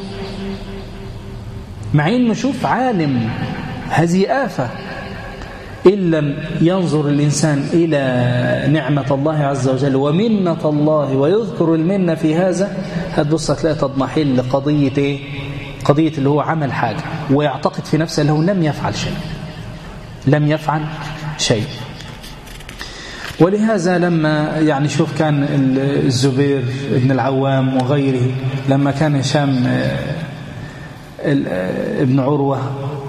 مع انه شوف عالم. هذه آفة. إن لم ينظر الإنسان إلى نعمة الله عز وجل ومنة الله ويذكر المنة في هذا، هتبص هتلاقي تضمحل قضية إيه؟ قضية اللي هو عمل حاجة ويعتقد في نفسه أنه لم يفعل شيء لم يفعل شيء ولهذا لما يعني شوف كان الزبير بن العوام وغيره لما كان هشام ابن عروة،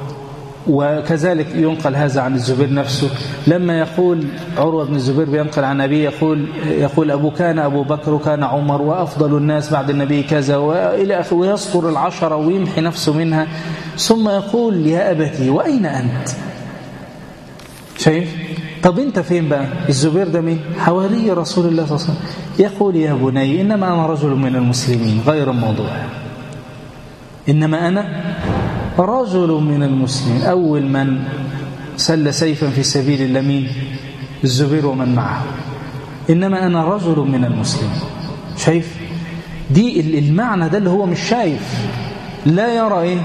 وكذلك ينقل هذا عن الزبير نفسه لما يقول عروة بن الزبير بينقل عن أبيه يقول يقول أبو كان أبو بكر وكان عمر وأفضل الناس بعد النبي كذا وإلى آخره، ويذكر العشرة ويمحي نفسه منها، ثم يقول يا أبتي وأين أنت؟ شايف؟ طب أنت فين بقى؟ الزبير ده مين؟ حواري رسول الله صلى الله عليه وسلم. يقول يا بني إنما أنا رجل من المسلمين، غير الموضوع، إنما أنا رجل من المسلمين. أول من سل سيفا في سبيل الله مين؟ الزبير ومن معه. إنما أنا رجل من المسلمين. شايف؟ دي المعنى ده اللي هو مش شايف، لا يرى إيه؟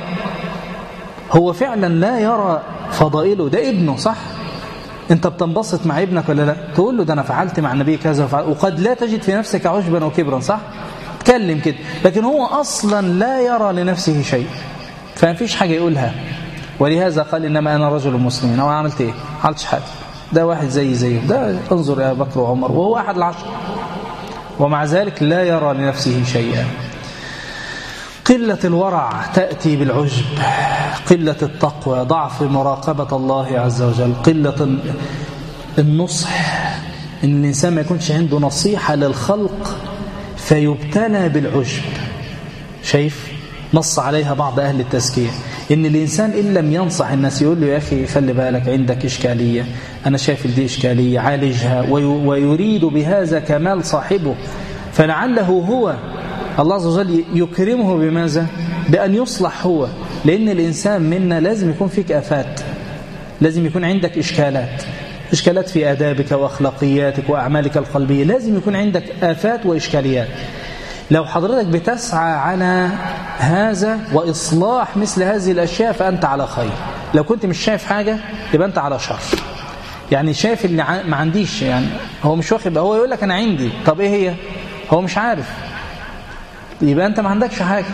هو فعلا لا يرى فضائله، ده ابنه صح؟ أنت بتنبسط مع ابنك ولا لا؟ تقول له ده أنا فعلت مع النبي كذا وفعل، وقد لا تجد في نفسك عجبا وكبرا صح؟ تكلم كده، لكن هو أصلا لا يرى لنفسه شيء، فما فيش حاجة يقولها. ولهذا قال إنما أنا رجل مسلم. أنا عملت إيه؟ عملتش حاجة، ده واحد زي زيه، ده انظر يا بكر وعمر وهو أحد العشر، ومع ذلك لا يرى لنفسه شيئا. قلة الورع تأتي بالعجب، قلة التقوى، ضعف مراقبة الله عز وجل، قلة النصح، إن الإنسان ما يكونش عنده نصيحة للخلق فيبتلى بالعجب. شايف؟ نص عليها بعض أهل التزكية إن الإنسان إن لم ينصح الناس يقول له يا أخي خلي بالك عندك إشكالية، أنا شايف دي إشكالية عالجها، ويريد بهذا كمال صاحبه، فلعله هو الله عز وجل يكرمه بماذا؟ بأن يصلح هو. لأن الإنسان منا لازم يكون فيك آفات، لازم يكون عندك إشكالات، إشكالات في آدابك وأخلاقياتك وأعمالك القلبية، لازم يكون عندك آفات وإشكاليات. لو حضرتك بتسعى على هذا وإصلاح مثل هذه الأشياء فأنت على خير. لو كنت مش شايف حاجة يبقى أنت على شر. يعني شايف اللي ما عنديش، يعني هو مش واخد، هو يقول لك أنا عندي، طب إيه هي؟ هو مش عارف، يبقى أنت ما عندكش حاجة،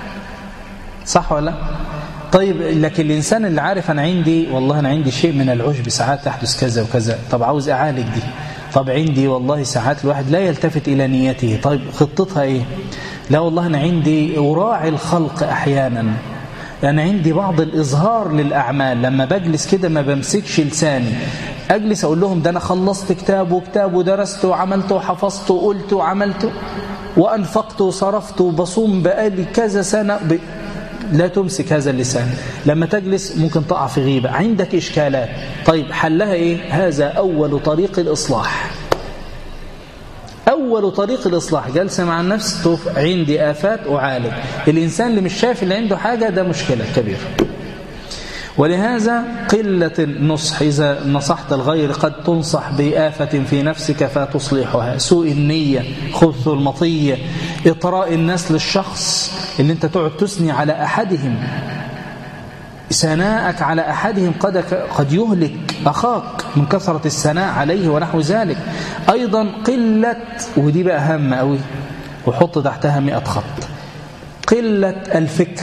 صح ولا لا؟ طيب لكن الإنسان اللي عارف أنا عندي، والله أنا عندي شيء من العجب ساعات تحدث كذا وكذا، طب عاوز أعالج دي، طب عندي والله ساعات الواحد لا يلتفت إلى نيته، طيب خطتها إيه؟ لا والله أنا عندي أراعي الخلق أحيانا، أنا عندي بعض الإظهار للأعمال، لما بجلس كده ما بمسكش لساني، أجلس أقول لهم ده أنا خلصت كتاب وكتاب ودرست وعملت وحفظت وقلت وعملت وأنفقت وصرفت وبصوم بقالي كذا سنة ب... لا تمسك هذا اللسان. لما تجلس ممكن تقع في غيبة، عندك إشكالات، طيب حلها إيه؟ هذا أول طريق الإصلاح، أول طريق الإصلاح جلسة مع النفس، توف عندي آفات أعالج. الإنسان اللي مش شايف اللي عنده حاجة ده مشكلة كبيرة. ولهذا قلة النصح، إذا نصحت الغير قد تنصح بآفة في نفسك فتصلحها، سوء النية، خبث المطية، إطراء الناس للشخص، اللي انت تقعد تثني على أحدهم، ثناءك على أحدهم قد قد يهلك أخاك من كثرة الثناء عليه ونحو ذلك. أيضا قلة، ودي بقى أهم أوي وحط تحتها مئة خط، قلة الفكر،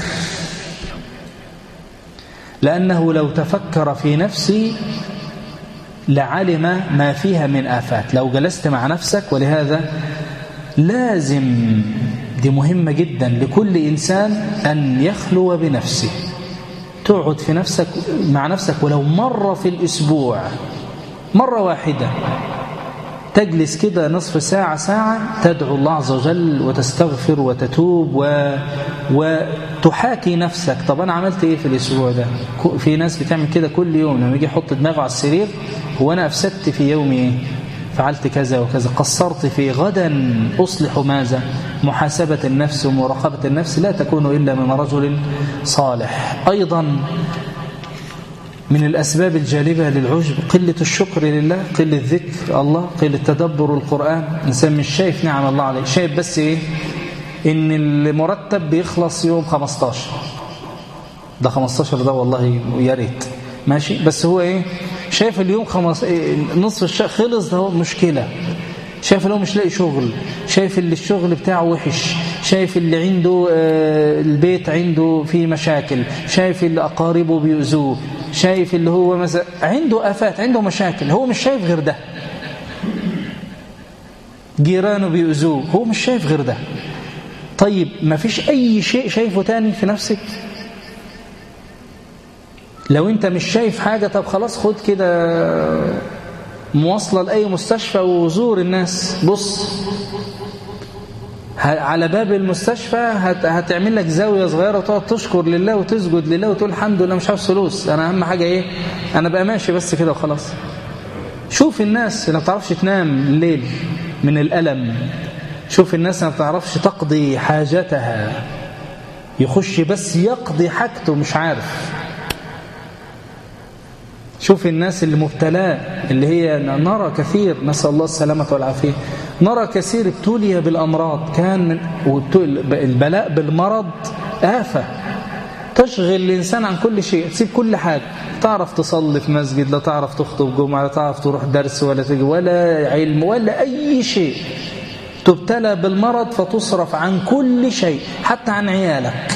لأنه لو تفكر في نفسي لعلم ما فيها من آفات. لو جلست مع نفسك، ولهذا لازم، دي مهمة جدا لكل إنسان أن يخلو بنفسه، تقعد في نفسك مع نفسك ولو مرة في الأسبوع، مرة واحدة، تجلس كده نصف ساعة ساعة تدعو الله عز وجل وتستغفر وتتوب و... وتحاكي نفسك. طب أنا عملت إيه في الأسبوع ده؟ في ناس بتعمل كده كل يوم، لما يجي يحط دماغه على السرير، هو أنا أفسدت في يومي إيه؟ فعلت كذا وكذا، قصرت في، غدا أصلح ماذا؟ محاسبة النفس ومراقبة النفس لا تكون إلا من رجل صالح. أيضا من الأسباب الجالبة للعجب قلة الشكر لله، قلة ذكر الله، قلة تدبر القرآن. إنسان مش شايف نعم الله عليه، شايف بس إيه؟ إن المرتب بيخلص يوم خمستاشر، ده خمستاشر ده والله يا ريت ماشي، بس هو إيه؟ شايف اليوم خمس إيه؟ نصف الشهر خلص، ده هو مشكلة. شايف اللي هو مش لاقي شغل، شايف اللي الشغل بتاعه وحش، شايف شايف اللي عنده البيت عنده فيه مشاكل، شايف اللي أقاربه بيؤذوه، شايف اللي هو مثلا عنده آفات، عنده مشاكل، هو مش شايف غير ده. جيرانه بيؤذوه، هو مش شايف غير ده. طيب ما فيش أي شيء شايفه تاني في نفسك؟ لو أنت مش شايف حاجة، طب خلاص خد كده مواصلة لأي مستشفى وزور الناس، بص على باب المستشفى هتعمل لك زاوية صغيرة وتقعد تشكر لله وتسجد لله وتقول الحمد لله مش عاوز فلوس، أنا أهم حاجة إيه؟ أنا بقى ماشي بس كده وخلاص. شوف الناس اللي ما بتعرفش تنام الليل من الألم، شوف الناس اللي ما بتعرفش تقضي حاجتها، يخش بس يقضي حاجته مش عارف. شوف الناس اللي مبتلاة، اللي هي نرى كثير، نسأل الله السلامة والعافية، نرى كثير ابتلي بالأمراض، كان من البلاء بالمرض آفة تشغل الإنسان عن كل شيء، تسيب كل حاجة، تعرف تصلي في مسجد، لا تعرف تخطب جمعة، لا تعرف تروح درس ولا تجي ولا علم ولا أي شيء. تبتلى بالمرض فتصرف عن كل شيء حتى عن عيالك.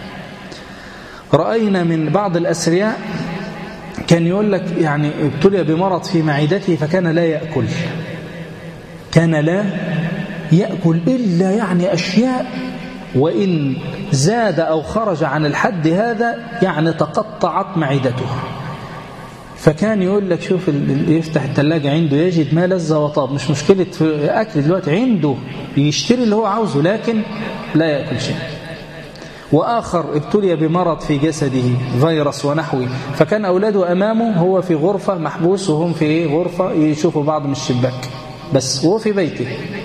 رأينا من بعض الأثرياء كان يقول لك يعني ابتلي بمرض في معدته فكان لا يأكل، كان لا يأكل إلا يعني أشياء، وإن زاد أو خرج عن الحد هذا يعني تقطعت معدته. فكان يقول لك شوف يفتح الثلاجة عنده يجد ما لذ وطاب، مش مشكلة في أكل دلوقتي، عنده يشتري اللي هو عاوزه لكن لا يأكل شيء. وآخر ابتلي بمرض في جسده فيروس ونحوه، فكان أولاده أمامه، هو في غرفة محبوس وهم في غرفة يشوفوا بعض من الشباك بس وهو في بيته.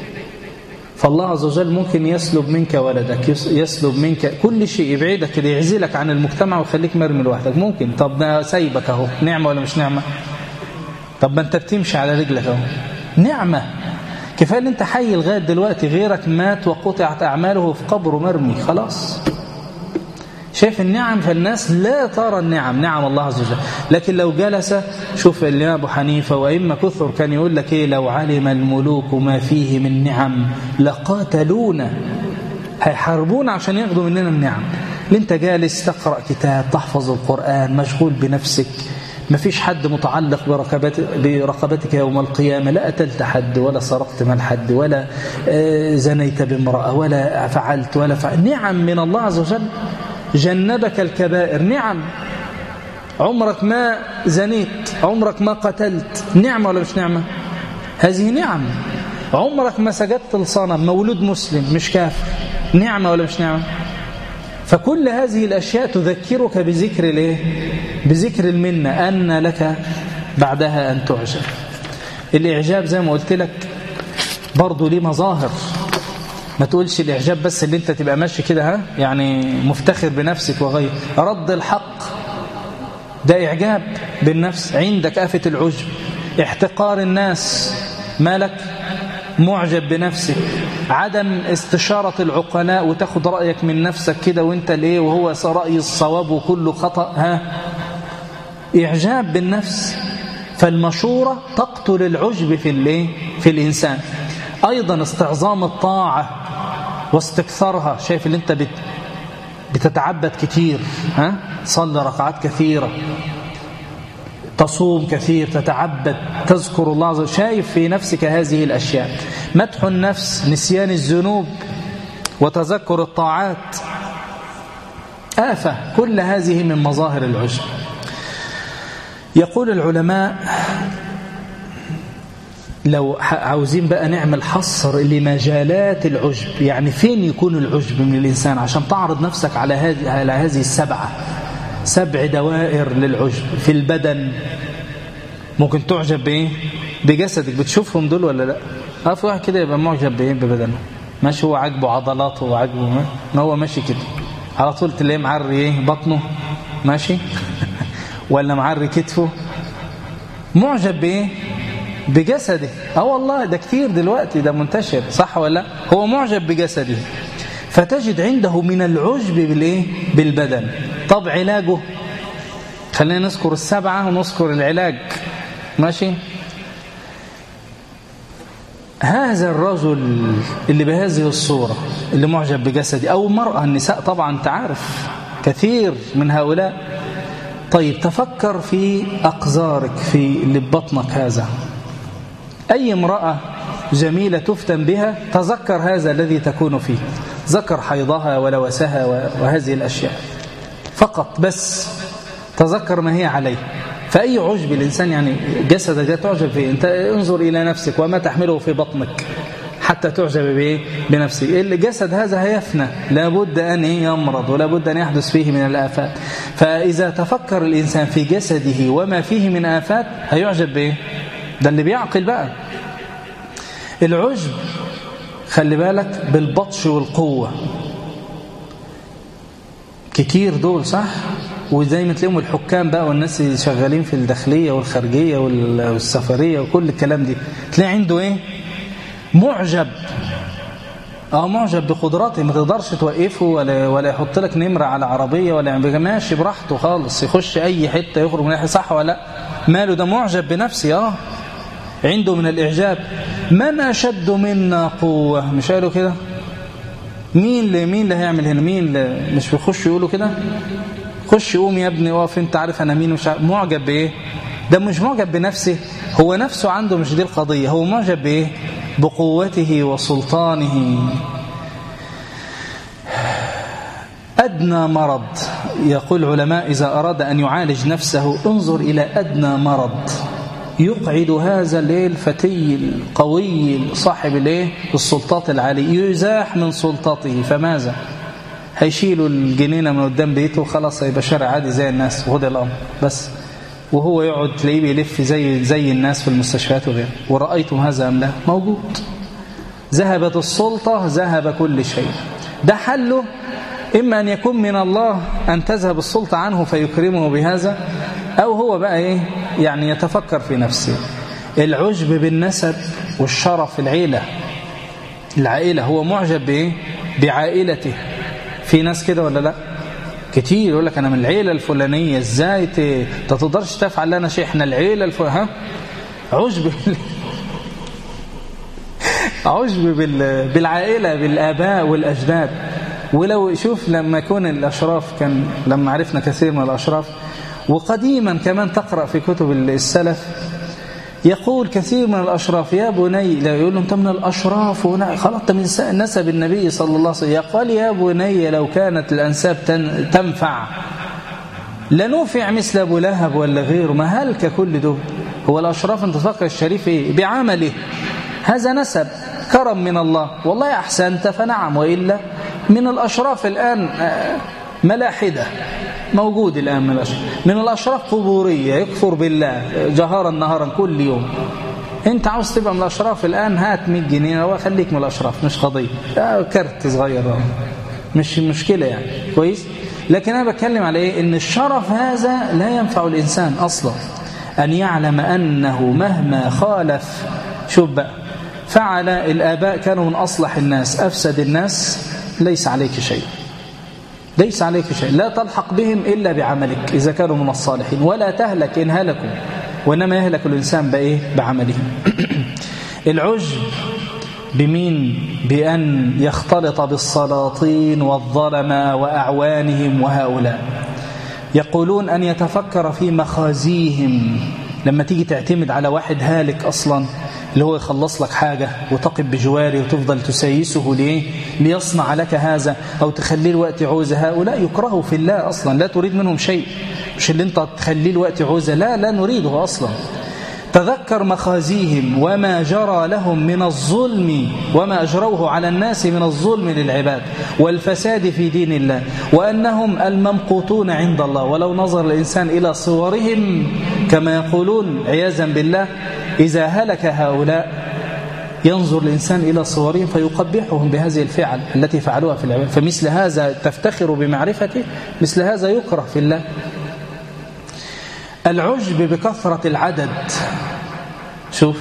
فالله عز وجل ممكن يسلب منك ولدك، يسلب منك كل شيء، يبعدك كده، يعزلك عن المجتمع ويخليك مرمي لوحدك. ممكن. طب ما سايبك اهو، نعمة ولا مش نعمة؟ طب ما انت بتمشي على رجلك اهو، نعمة. كفاية ان انت حي لغاية دلوقتي، غيرك مات وقطعت أعماله في قبره مرمي خلاص. شايف النعم؟ فالناس لا ترى النعم، نعم الله عز وجل. لكن لو جلس، شوف الإمام أبو حنيفة وإما كثر كان يقول لك إيه، لو علم الملوك ما فيه من نعم لقاتلونا، هيحاربون عشان ياخدوا مننا النعم. اللي انت جالس تقرأ كتاب، تحفظ القرآن، مشغول بنفسك، ما فيش حد متعلق برقبتك, برقبتك يوم القيامة، لا أتلت حد ولا سرقت مال حد ولا زنيت بامرأة ولا فعلت ولا فعلت. نعم من الله عز وجل، جنبك الكبائر، نعم. عمرك ما زنيت، عمرك ما قتلت، نعمة ولا مش نعمة؟ هذه نعم. عمرك ما سجدت لصنم، مولود مسلم مش كافر، نعمة ولا مش نعمة؟ فكل هذه الأشياء تذكرك بذكر الايه؟ بذكر المنة، أن لك بعدها أن تعجب. الإعجاب زي ما قلت لك برضو ليه مظاهر، ما تقولش الإعجاب بس اللي انت تبقى ماشي كده ها يعني مفتخر بنفسك وغير. رد الحق ده إعجاب بالنفس، عندك آفة العجب. احتقار الناس، مالك معجب بنفسك. عدم استشارة العقلاء وتاخد رأيك من نفسك كده وانت ليه وهو رأي الصواب وكله خطأ، ها إعجاب بالنفس. فالمشورة تقتل العجب في الايه في الإنسان. أيضا استعظام الطاعة واستكثرها. شايف اللي انت بت بتتعبد كتير، ها تصلي ركعات كثيرة، تصوم كثير، تتعبد، تذكر الله عز وجل، شايف في نفسك هذه الأشياء. مدح النفس، نسيان الذنوب وتذكر الطاعات، آفة. كل هذه من مظاهر العجب. يقول العلماء لو عاوزين بقى نعمل حصر لمجالات العجب، يعني فين يكون العجب من الإنسان، عشان تعرض نفسك على هذه على هذه السبعة سبع دوائر للعجب. في البدن ممكن تعجب بإيه؟ بجسدك، بتشوفهم دول ولا لا؟ اه في واحد كده يبقى معجب بإيه؟ ببدنه، ماشي هو عاجبه عضلاته وعاجبه ما, ما هو ماشي كده على طول، تلاقيه معري ايه بطنه ماشي ولا معري كتفه، معجب بإيه؟ بجسده. اه والله ده كتير دلوقتي، ده منتشر، صح ولا لا؟ هو معجب بجسده، فتجد عنده من العجب بالايه؟ بالبدن. طب علاجه، خلينا نذكر السبعة ونذكر العلاج، ماشي. هذا الرجل اللي بهذه الصورة اللي معجب بجسدي، أو مرأة، النساء طبعا تعرف كثير من هؤلاء. طيب تفكر في أقذارك، في اللي ببطنك هذا. أي امرأة جميلة تفتن بها تذكر هذا الذي تكون فيه، ذكر حيضها ولوسها وهذه الأشياء فقط، بس تذكر ما هي عليه. فأي عجب الإنسان، يعني جسدك تعجب فيه. أنت انظر إلى نفسك وما تحمله في بطنك حتى تعجب به بنفسك. الجسد هذا هيفنى، لابد أن يمرض ولابد أن يحدث فيه من الآفات. فإذا تفكر الإنسان في جسده وما فيه من آفات هيعجب به. ده اللي بيعقل بقى. العجب خلي بالك بالبطش والقوة كتير دول، صح؟ وزي ما تلاقيهم الحكام بقى والناس اللي شغالين في الداخلية والخارجية والسفرية وكل الكلام دي، تلاقي عنده ايه؟ معجب. اه معجب بقدراته، ما تقدرش توقفه ولا ولا يحط لك نمرة على عربية ولا ماشي براحته خالص، يخش اي حتة يخرج من اي، صح ولا لا؟ ماله ده؟ معجب بنفسه. اه عنده من الإعجاب. من أشد منا قوة، مش قالوا كده؟ مين اللي مين اللي هيعمل هنا؟ مين اللي مش بيخش يقولوا كده؟ خش قوم يا ابني واقف، انت عارف انا مين؟ مش عارف. معجب بايه؟ ده مش معجب بنفسه، هو نفسه عنده، مش دي القضية. هو معجب بايه؟ بقوته وسلطانه. أدنى مرض، يقول العلماء إذا أراد أن يعالج نفسه انظر إلى أدنى مرض يقعد هذا الفتي القوي صاحب الايه السلطات العالية، يزاح من سلطته. فماذا؟ هيشيلوا الجنينة من قدام بيته وخلاص هيبقى شارع عادي زي الناس، وهذا الأمر بس. وهو يقعد تلاقيه بيلف زي زي الناس في المستشفيات وغيره. ورأيتم هذا أم لا؟ موجود. ذهبت السلطة، ذهب كل شيء. ده حله إما أن يكون من الله أن تذهب السلطة عنه فيكرمه بهذا، أو هو بقى إيه يعني يتفكر في نفسه. العجب بالنسب والشرف، العيلة العائلة، هو معجب بإيه؟ بعائلته. في ناس كده ولا لا؟ كتير يقول لك أنا من العيلة الفلانية، إزاي تقدرش تفعل لنا شيء، إحنا العيلة الفلانية. ها عجب عجب بالعائلة، بالآباء والأجداد. ولو شوف لما يكون الأشراف، كان لما عرفنا كثير من الأشراف، وقديما كمان تقرأ في كتب السلف، يقول كثير من الأشراف يا بني، لا يقول له أنت من الأشراف خلاص أنت من نسب النبي صلى الله عليه وسلم، يقول يا بني لو كانت الأنساب تنفع لنوفع مثل أبو لهب ولا غيره، ما هلك كل دول. هو الأشراف أنت تفكر الشريف إيه؟ بعمله، هذا نسب كرم من الله، والله أحسنت فنعم، وإلا من الأشراف الآن ملاحدة موجود الآن من الأشراف، من الأشراف قبورية يكفر بالله جهارا نهارا كل يوم. أنت عاوز تبقى من الأشراف الآن، هات مية جنيه وخليك من الأشراف، مش قضية، كارت صغير مش مشكلة يعني، كويس. لكن أنا بتكلم على إيه؟ إن الشرف هذا لا ينفع الإنسان أصلا، أن يعلم أنه مهما خالف، شوف بقى، فعل الآباء كانوا من أصلح الناس، أفسد الناس، ليس عليك شيء، ليس عليك شيء، لا تلحق بهم إلا بعملك إذا كانوا من الصالحين، ولا تهلك إن هلكوا، وإنما يهلك الإنسان بإيه؟ بعمله. العجب بمين؟ بأن يختلط بالسلاطين والظلمة وأعوانهم وهؤلاء. يقولون أن يتفكر في مخازيهم. لما تيجي تعتمد على واحد هالك أصلا، اللي هو يخلص لك حاجة وتقف بجواره وتفضل تسيسه ليه؟ ليصنع لك هذا، أو تخليه الوقت عوزة. هؤلاء يكرهوا في الله أصلا، لا تريد منهم شيء، مش اللي انت تخليه الوقت عوزة، لا لا نريده أصلا. تذكر مخازيهم وما جرى لهم من الظلم، وما أجروه على الناس من الظلم للعباد والفساد في دين الله، وأنهم الممقوتون عند الله. ولو نظر الإنسان إلى صورهم كما يقولون عياذا بالله، إذا هلك هؤلاء ينظر الإنسان إلى صورهم فيقبحهم بهذه الفعل التي فعلوها في العباد. فمثل هذا تفتخر بمعرفته، مثل هذا يكره في الله. العجب بكثرة العدد، شوف،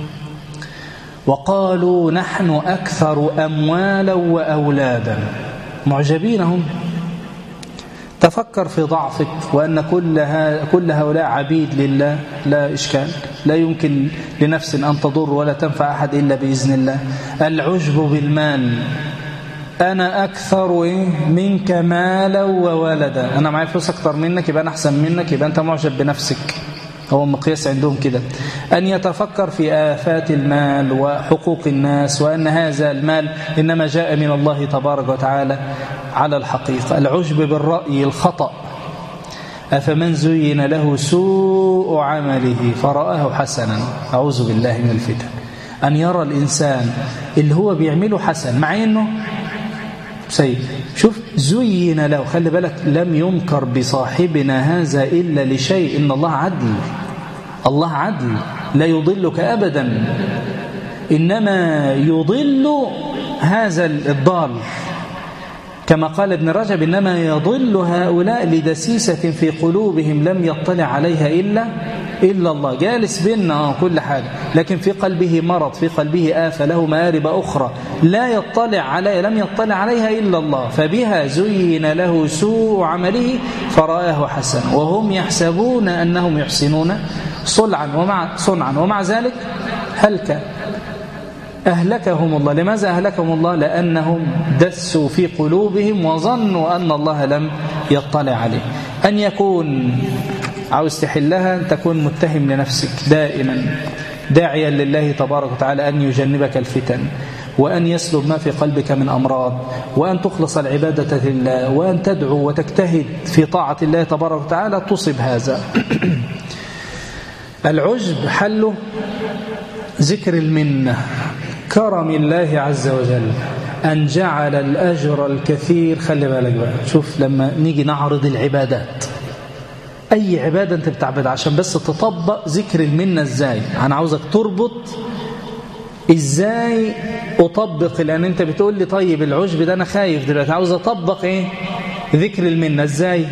وقالوا نحن أكثر أموالا وأولادا، معجبين هم. تفكر في ضعفك وأن كل, ها كل هؤلاء عبيد لله لا إشكال، لا يمكن لنفس أن تضر ولا تنفع أحد إلا بإذن الله. العجب بالمال، أنا أكثر منك مالا وولدا، أنا معي فلوس أكثر منك يبقى أنا أحسن منك، يبقى أنت معجب بنفسك، هو مقياس عندهم كده. أن يتفكر في آفات المال وحقوق الناس، وأن هذا المال إنما جاء من الله تبارك وتعالى على الحقيقة. العجب بالرأي الخطأ، أفمن زين له سوء عمله فرآه حسنا، أعوذ بالله من الفتن. أن يرى الإنسان اللي هو بيعمله حسن مع إنه سيء. شوف زين له، خلي بالك لم ينكر بصاحبنا هذا إلا لشيء، إن الله عدل، الله عدل لا يضلك أبدا، إنما يضل هذا الضال، كما قال ابن رجب إنما يضل هؤلاء لدسيسة في قلوبهم لم يطلع عليها إلا إلا الله. جالس بيننا كل حاجة، لكن في قلبه مرض، في قلبه آفة، له مآرب أخرى لا يطلع عليها، لم يطلع عليها إلا الله، فبها زين له سوء عمله فرآه حسن، وهم يحسبون أنهم يحسنون صنعا ومع صنعا ومع ذلك هلك أهلكهم الله. لماذا أهلكهم الله؟ لأنهم دسوا في قلوبهم وظنوا أن الله لم يطلع عليه. أن يكون عاوز تحلها أن تكون متهم لنفسك دائما، داعيا لله تبارك وتعالى أن يجنبك الفتن، وأن يسلب ما في قلبك من أمراض، وأن تخلص العبادة لله، وأن تدعو وتجتهد في طاعة الله تبارك وتعالى تصب هذا. العجب حله ذكر المنة، كرم الله عز وجل أن جعل الأجر الكثير. خلي بالك بقى، شوف لما نيجي نعرض العبادات، أي عبادة أنت بتعبد عشان بس تطبق ذكر المنة إزاي. أنا عاوزك تربط إزاي أطبق، لأن أنت بتقول لي طيب العجب ده أنا خايف دلوقتي، عاوز أطبق إيه ذكر المنة إزاي.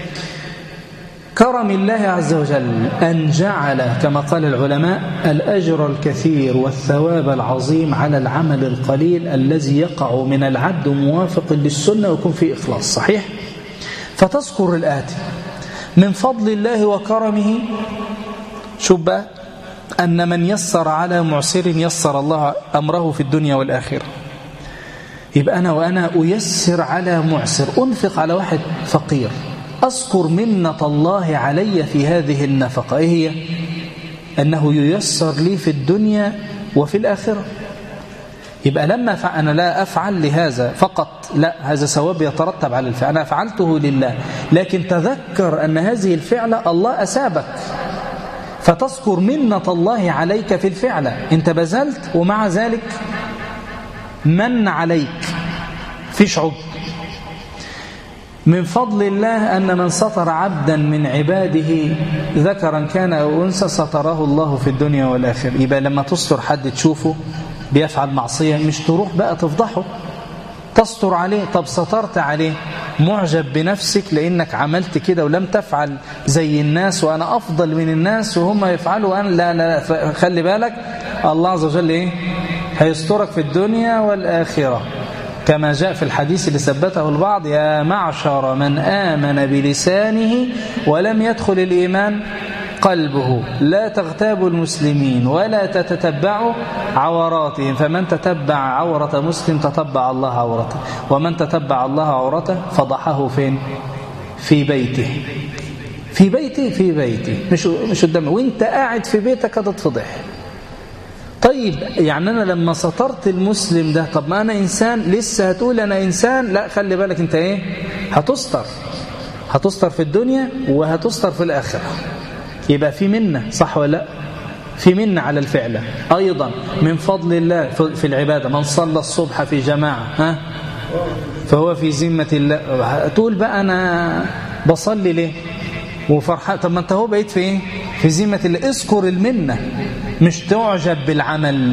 كرم الله عز وجل أن جعل كما قال العلماء الأجر الكثير والثواب العظيم على العمل القليل الذي يقع من العبد موافق للسنة ويكون فيه إخلاص صحيح. فتذكر الآتي من فضل الله وكرمه، شوف بقى، أن من يسر على معسر يسر الله أمره في الدنيا والآخرة. يبقى أنا وأنا أيسر على معسر، أنفق على واحد فقير، أذكر منة الله علي في هذه النفقة. إيه هي؟ أنه ييسر لي في الدنيا وفي الآخرة. يبقى لما أنا لا أفعل لهذا فقط، لا، هذا ثواب يترتب على الفعل، أنا فعلته لله، لكن تذكر أن هذه الفعلة الله أسابك، فتذكر منة الله عليك في الفعلة. أنت بذلت ومع ذلك من عليك، فيش عب. من فضل الله أن من سطر عبدا من عباده ذكرا كان أو أنثى ستره الله في الدنيا والآخرة. يبقى لما تستر حد تشوفه بيفعل معصية، مش تروح بقى تفضحه، تستر عليه. طب سترت عليه، معجب بنفسك لأنك عملت كده ولم تفعل زي الناس، وأنا أفضل من الناس وهم يفعلوا وأنا لا, لا. خلي بالك الله عز وجل إيه؟ هيسترك في الدنيا والآخرة، كما جاء في الحديث اللي ثبته البعض: يا معشر من آمن بلسانه ولم يدخل الإيمان قلبه لا تغتابوا المسلمين ولا تتتبعوا عوراتهم، فمن تتبع عورة مسلم تتبع الله عورته، ومن تتبع الله عورته فضحه فين؟ في بيته. في بيته في بيته مش مش قدامه، وانت قاعد في بيتك هتتفضح. طيب يعني أنا لما سطرت المسلم ده، طب ما أنا إنسان، لسه هتقول أنا إنسان؟ لا، خلي بالك أنت إيه؟ هتستر، هتستر في الدنيا وهتستر في الآخرة. يبقى في منة، صح ولا لا؟ في منة على الفعل. أيضا من فضل الله في العبادة، من صلى الصبح في جماعة ها فهو في ذمة الله. تقول بقى أنا بصلي ليه وفرحان؟ طب ما أنت هو بقيت في إيه؟ في ذمة الله. اذكر المنة، مش تعجب بالعمل.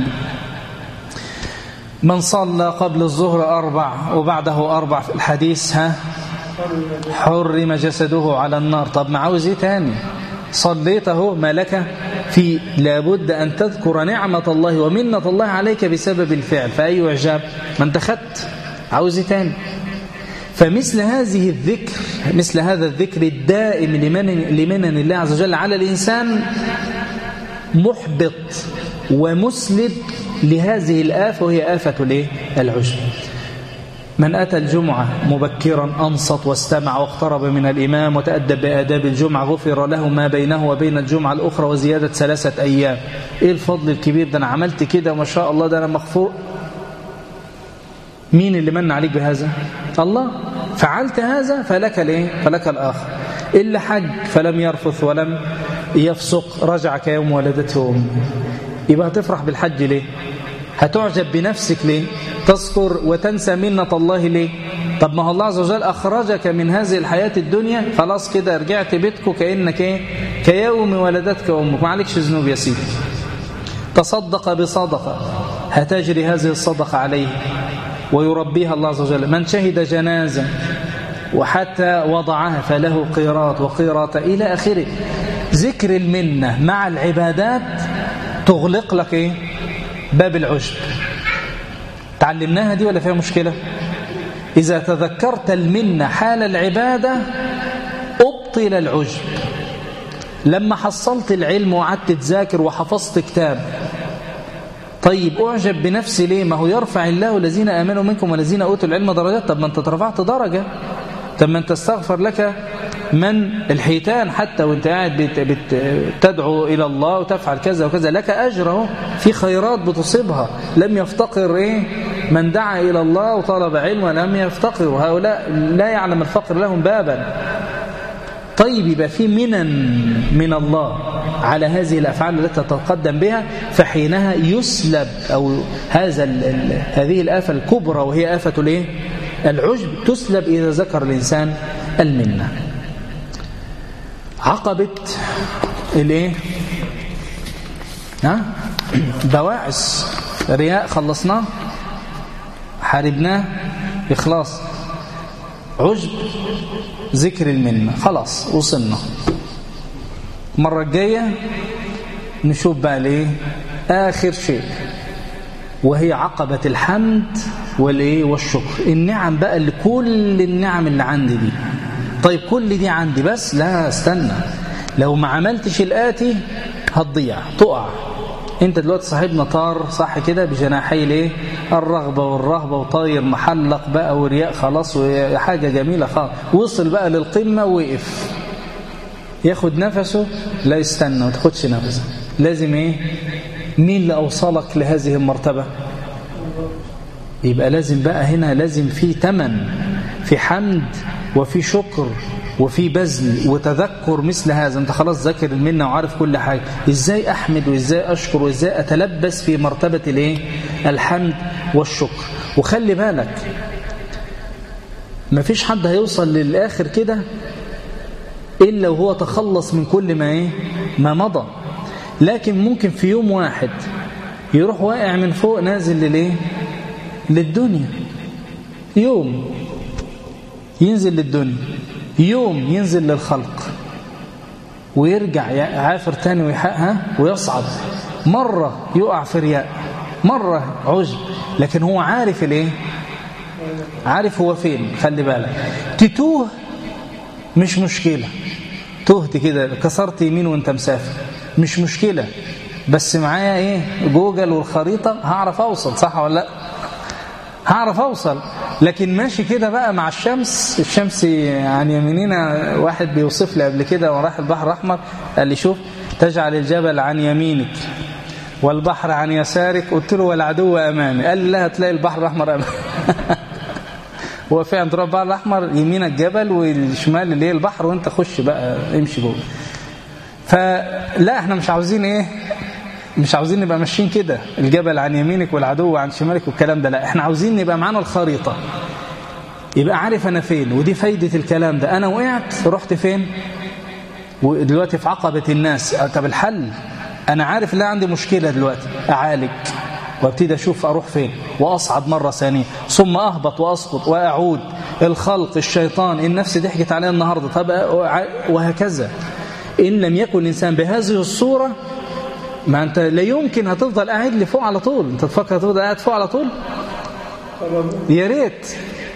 من صلى قبل الظهر أربع وبعده أربع في الحديث ها حرم جسده على النار. طب ما عاوز إيه تاني؟ صليته ما لك في، لابد أن تذكر نعمة الله ومنة الله عليك بسبب الفعل. فأي إعجاب؟ ما انت خدت، عاوز إيه تاني؟ فمثل هذه الذكر مثل هذا الذكر الدائم لمن لمنن الله عز وجل على الإنسان محبط ومسلب لهذه الآفة، وهي آفة الايه؟ العجب. من أتى الجمعة مبكرا أنصت واستمع واقترب من الإمام وتأدب بآداب الجمعة غفر له ما بينه وبين الجمعة الأخرى وزيادة ثلاثة أيام. إيه الفضل الكبير ده؟ أنا عملت كده وما شاء الله ده أنا مغفور. مين اللي من عليك بهذا؟ الله. فعلت هذا فلك الايه؟ فلك الآخر. إلا حج فلم يرفث ولم يفسق رجع كيوم ولدته أمه. يبقى هتفرح بالحج ليه؟ هتعجب بنفسك ليه؟ تذكر وتنسى منة الله ليه؟ طب ما هو الله عز وجل أخرجك من هذه الحياة الدنيا، خلاص كده رجعت بيتك كأنك ايه؟ كيوم ولدتك أمك، ما عليكش ذنوب يا سيدي. تصدق بصدقة هتجري هذه الصدقة عليه ويربيها الله عز وجل. من شهد جنازة وحتى وضعها فله قيراط وقيراط إلى آخره. ذكر المنة مع العبادات تغلق لك ايه؟ باب العجب. تعلمناها دي ولا فيها مشكلة؟ إذا تذكرت المنة حال العبادة أبطل العجب. لما حصلت العلم وقعدت تذاكر وحفظت كتاب، طيب أعجب بنفسي ليه؟ ما هو يرفع الله الذين آمنوا منكم والذين أوتوا العلم درجات. طب ما أنت ترفعت درجة، طب ما أنت استغفر لك من الحيتان حتى وانت قاعد بتدعو إلى الله وتفعل كذا وكذا، لك أجره في خيرات بتصيبها. لم يفتقر إيه؟ من دعا إلى الله وطلب علم ولم يفتقر، هؤلاء لا يعلم الفقر لهم بابا. طيب يبقى في منن من الله على هذه الأفعال التي تتقدم بها، فحينها يسلب أو هذا هذه الآفة الكبرى وهي آفة الايه؟ العجب تسلب إذا ذكر الإنسان المنة. عقبة الايه؟ ها؟ بواعث رياء خلصناه، حاربناه إخلاص. عجب ذكر المنة، خلاص وصلنا. المرة الجاية نشوف بقى ليه آخر شيء، وهي عقبة الحمد والايه؟ والشكر. النعم بقى اللي كل النعم اللي عندي دي، طيب كل دي عندي بس لا استنى، لو ما عملتش الآتي هتضيع تقع. انت دلوقتي صاحبنا طار صح كده بجناحي الايه؟ الرغبة والرهبة وطاير محلق بقى ورياء خلاص وحاجة جميلة خالص. وصل بقى للقمة ووقف ياخد نفسه، لا يستنى ما تاخدش نفسه. لازم ايه؟ مين اللي اوصلك لهذه المرتبة؟ يبقى لازم بقى هنا لازم في تمن، في حمد وفي شكر وفي بذل وتذكر مثل هذا. انت خلاص ذاكر المنة وعارف كل حاجة، ازاي احمد وازاي اشكر وازاي اتلبس في مرتبة الايه؟ الحمد والشكر. وخلي بالك مفيش حد هيوصل للآخر كده إلا وهو تخلص من كل ما ايه؟ ما مضى. لكن ممكن في يوم واحد يروح واقع من فوق نازل للايه؟ للدنيا. يوم ينزل للدنيا، يوم ينزل للخلق ويرجع عافر تاني ويحقها ويصعد. مرة يقع في رياء، مرة عجب، لكن هو عارف الايه؟ عارف هو فين. خلي بالك تتوه مش مشكلة، تهت كده كسرت يمين وانت مسافر مش مشكلة، بس معايا ايه؟ جوجل والخريطة هعرف اوصل، صح ولا لا؟ هعرف اوصل. لكن ماشي كده بقى مع الشمس، الشمس عن يميننا. واحد بيوصف لي قبل كده وراح البحر الأحمر قال لي شوف تجعل الجبل عن يمينك والبحر عن يسارك. قلت له والعدو أمامي. قال لي لا هتلاقي البحر الأحمر أمامي. هو فعلا تروح البحر الأحمر يمينك جبل والشمال اللي هي البحر وانت خش بقى امشي جوه. فلا احنا مش عاوزين ايه؟ مش عاوزين نبقى ماشيين كده الجبل عن يمينك والعدو عن شمالك والكلام ده، لا احنا عاوزين نبقى معانا الخريطة، يبقى عارف انا فين. ودي فايدة الكلام ده. انا وقعت رحت فين؟ ودلوقتي في عقبة الناس. طب الحل انا عارف لا عندي مشكلة دلوقتي، اعالج وابتدي اشوف اروح فين واصعد مرة ثانية، ثم اهبط واسقط واعود. الخلق، الشيطان، النفس ضحكت علينا النهاردة، طب وهكذا. ان لم يكن الانسان بهذه الصورة، ما انت لا يمكن هتفضل قاعد لفوق على طول. انت تفكر هتفضل قاعد فوق على طول؟ يا ريت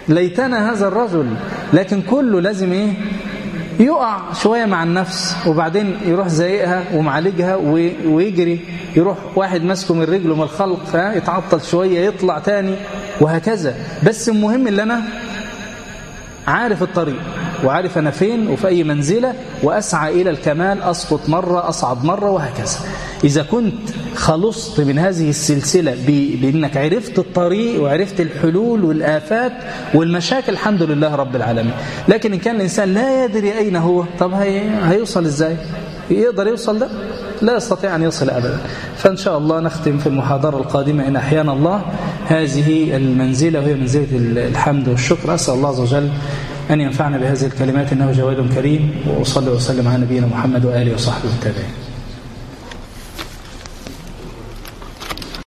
ليتنا هذا الرجل. لكن كله لازم ايه؟ يقع شوية مع النفس وبعدين يروح زايقها ومعالجها ويجري، يروح واحد ماسكه من رجله من الخلق يتعطل شوية يطلع تاني وهكذا. بس المهم اللي أنا عارف الطريق وعارف أنا فين وفي أي منزلة وأسعى إلى الكمال، أسقط مرة أصعد مرة وهكذا. إذا كنت خلصت من هذه السلسلة بأنك عرفت الطريق وعرفت الحلول والآفات والمشاكل، الحمد لله رب العالمين. لكن إن كان الإنسان لا يدري أين هو، طب هي هيوصل إزاي؟ يقدر يوصل ده؟ لا يستطيع أن يصل أبدا. فإن شاء الله نختم في المحاضرة القادمة إن أحيانا الله هذه المنزلة، وهي منزلة الحمد والشكر. أسأل الله عز وجل أن ينفعنا بهذه الكلمات إنه جواد كريم. وأصلي وسلم على نبينا محمد وآله وصحبه التابعين.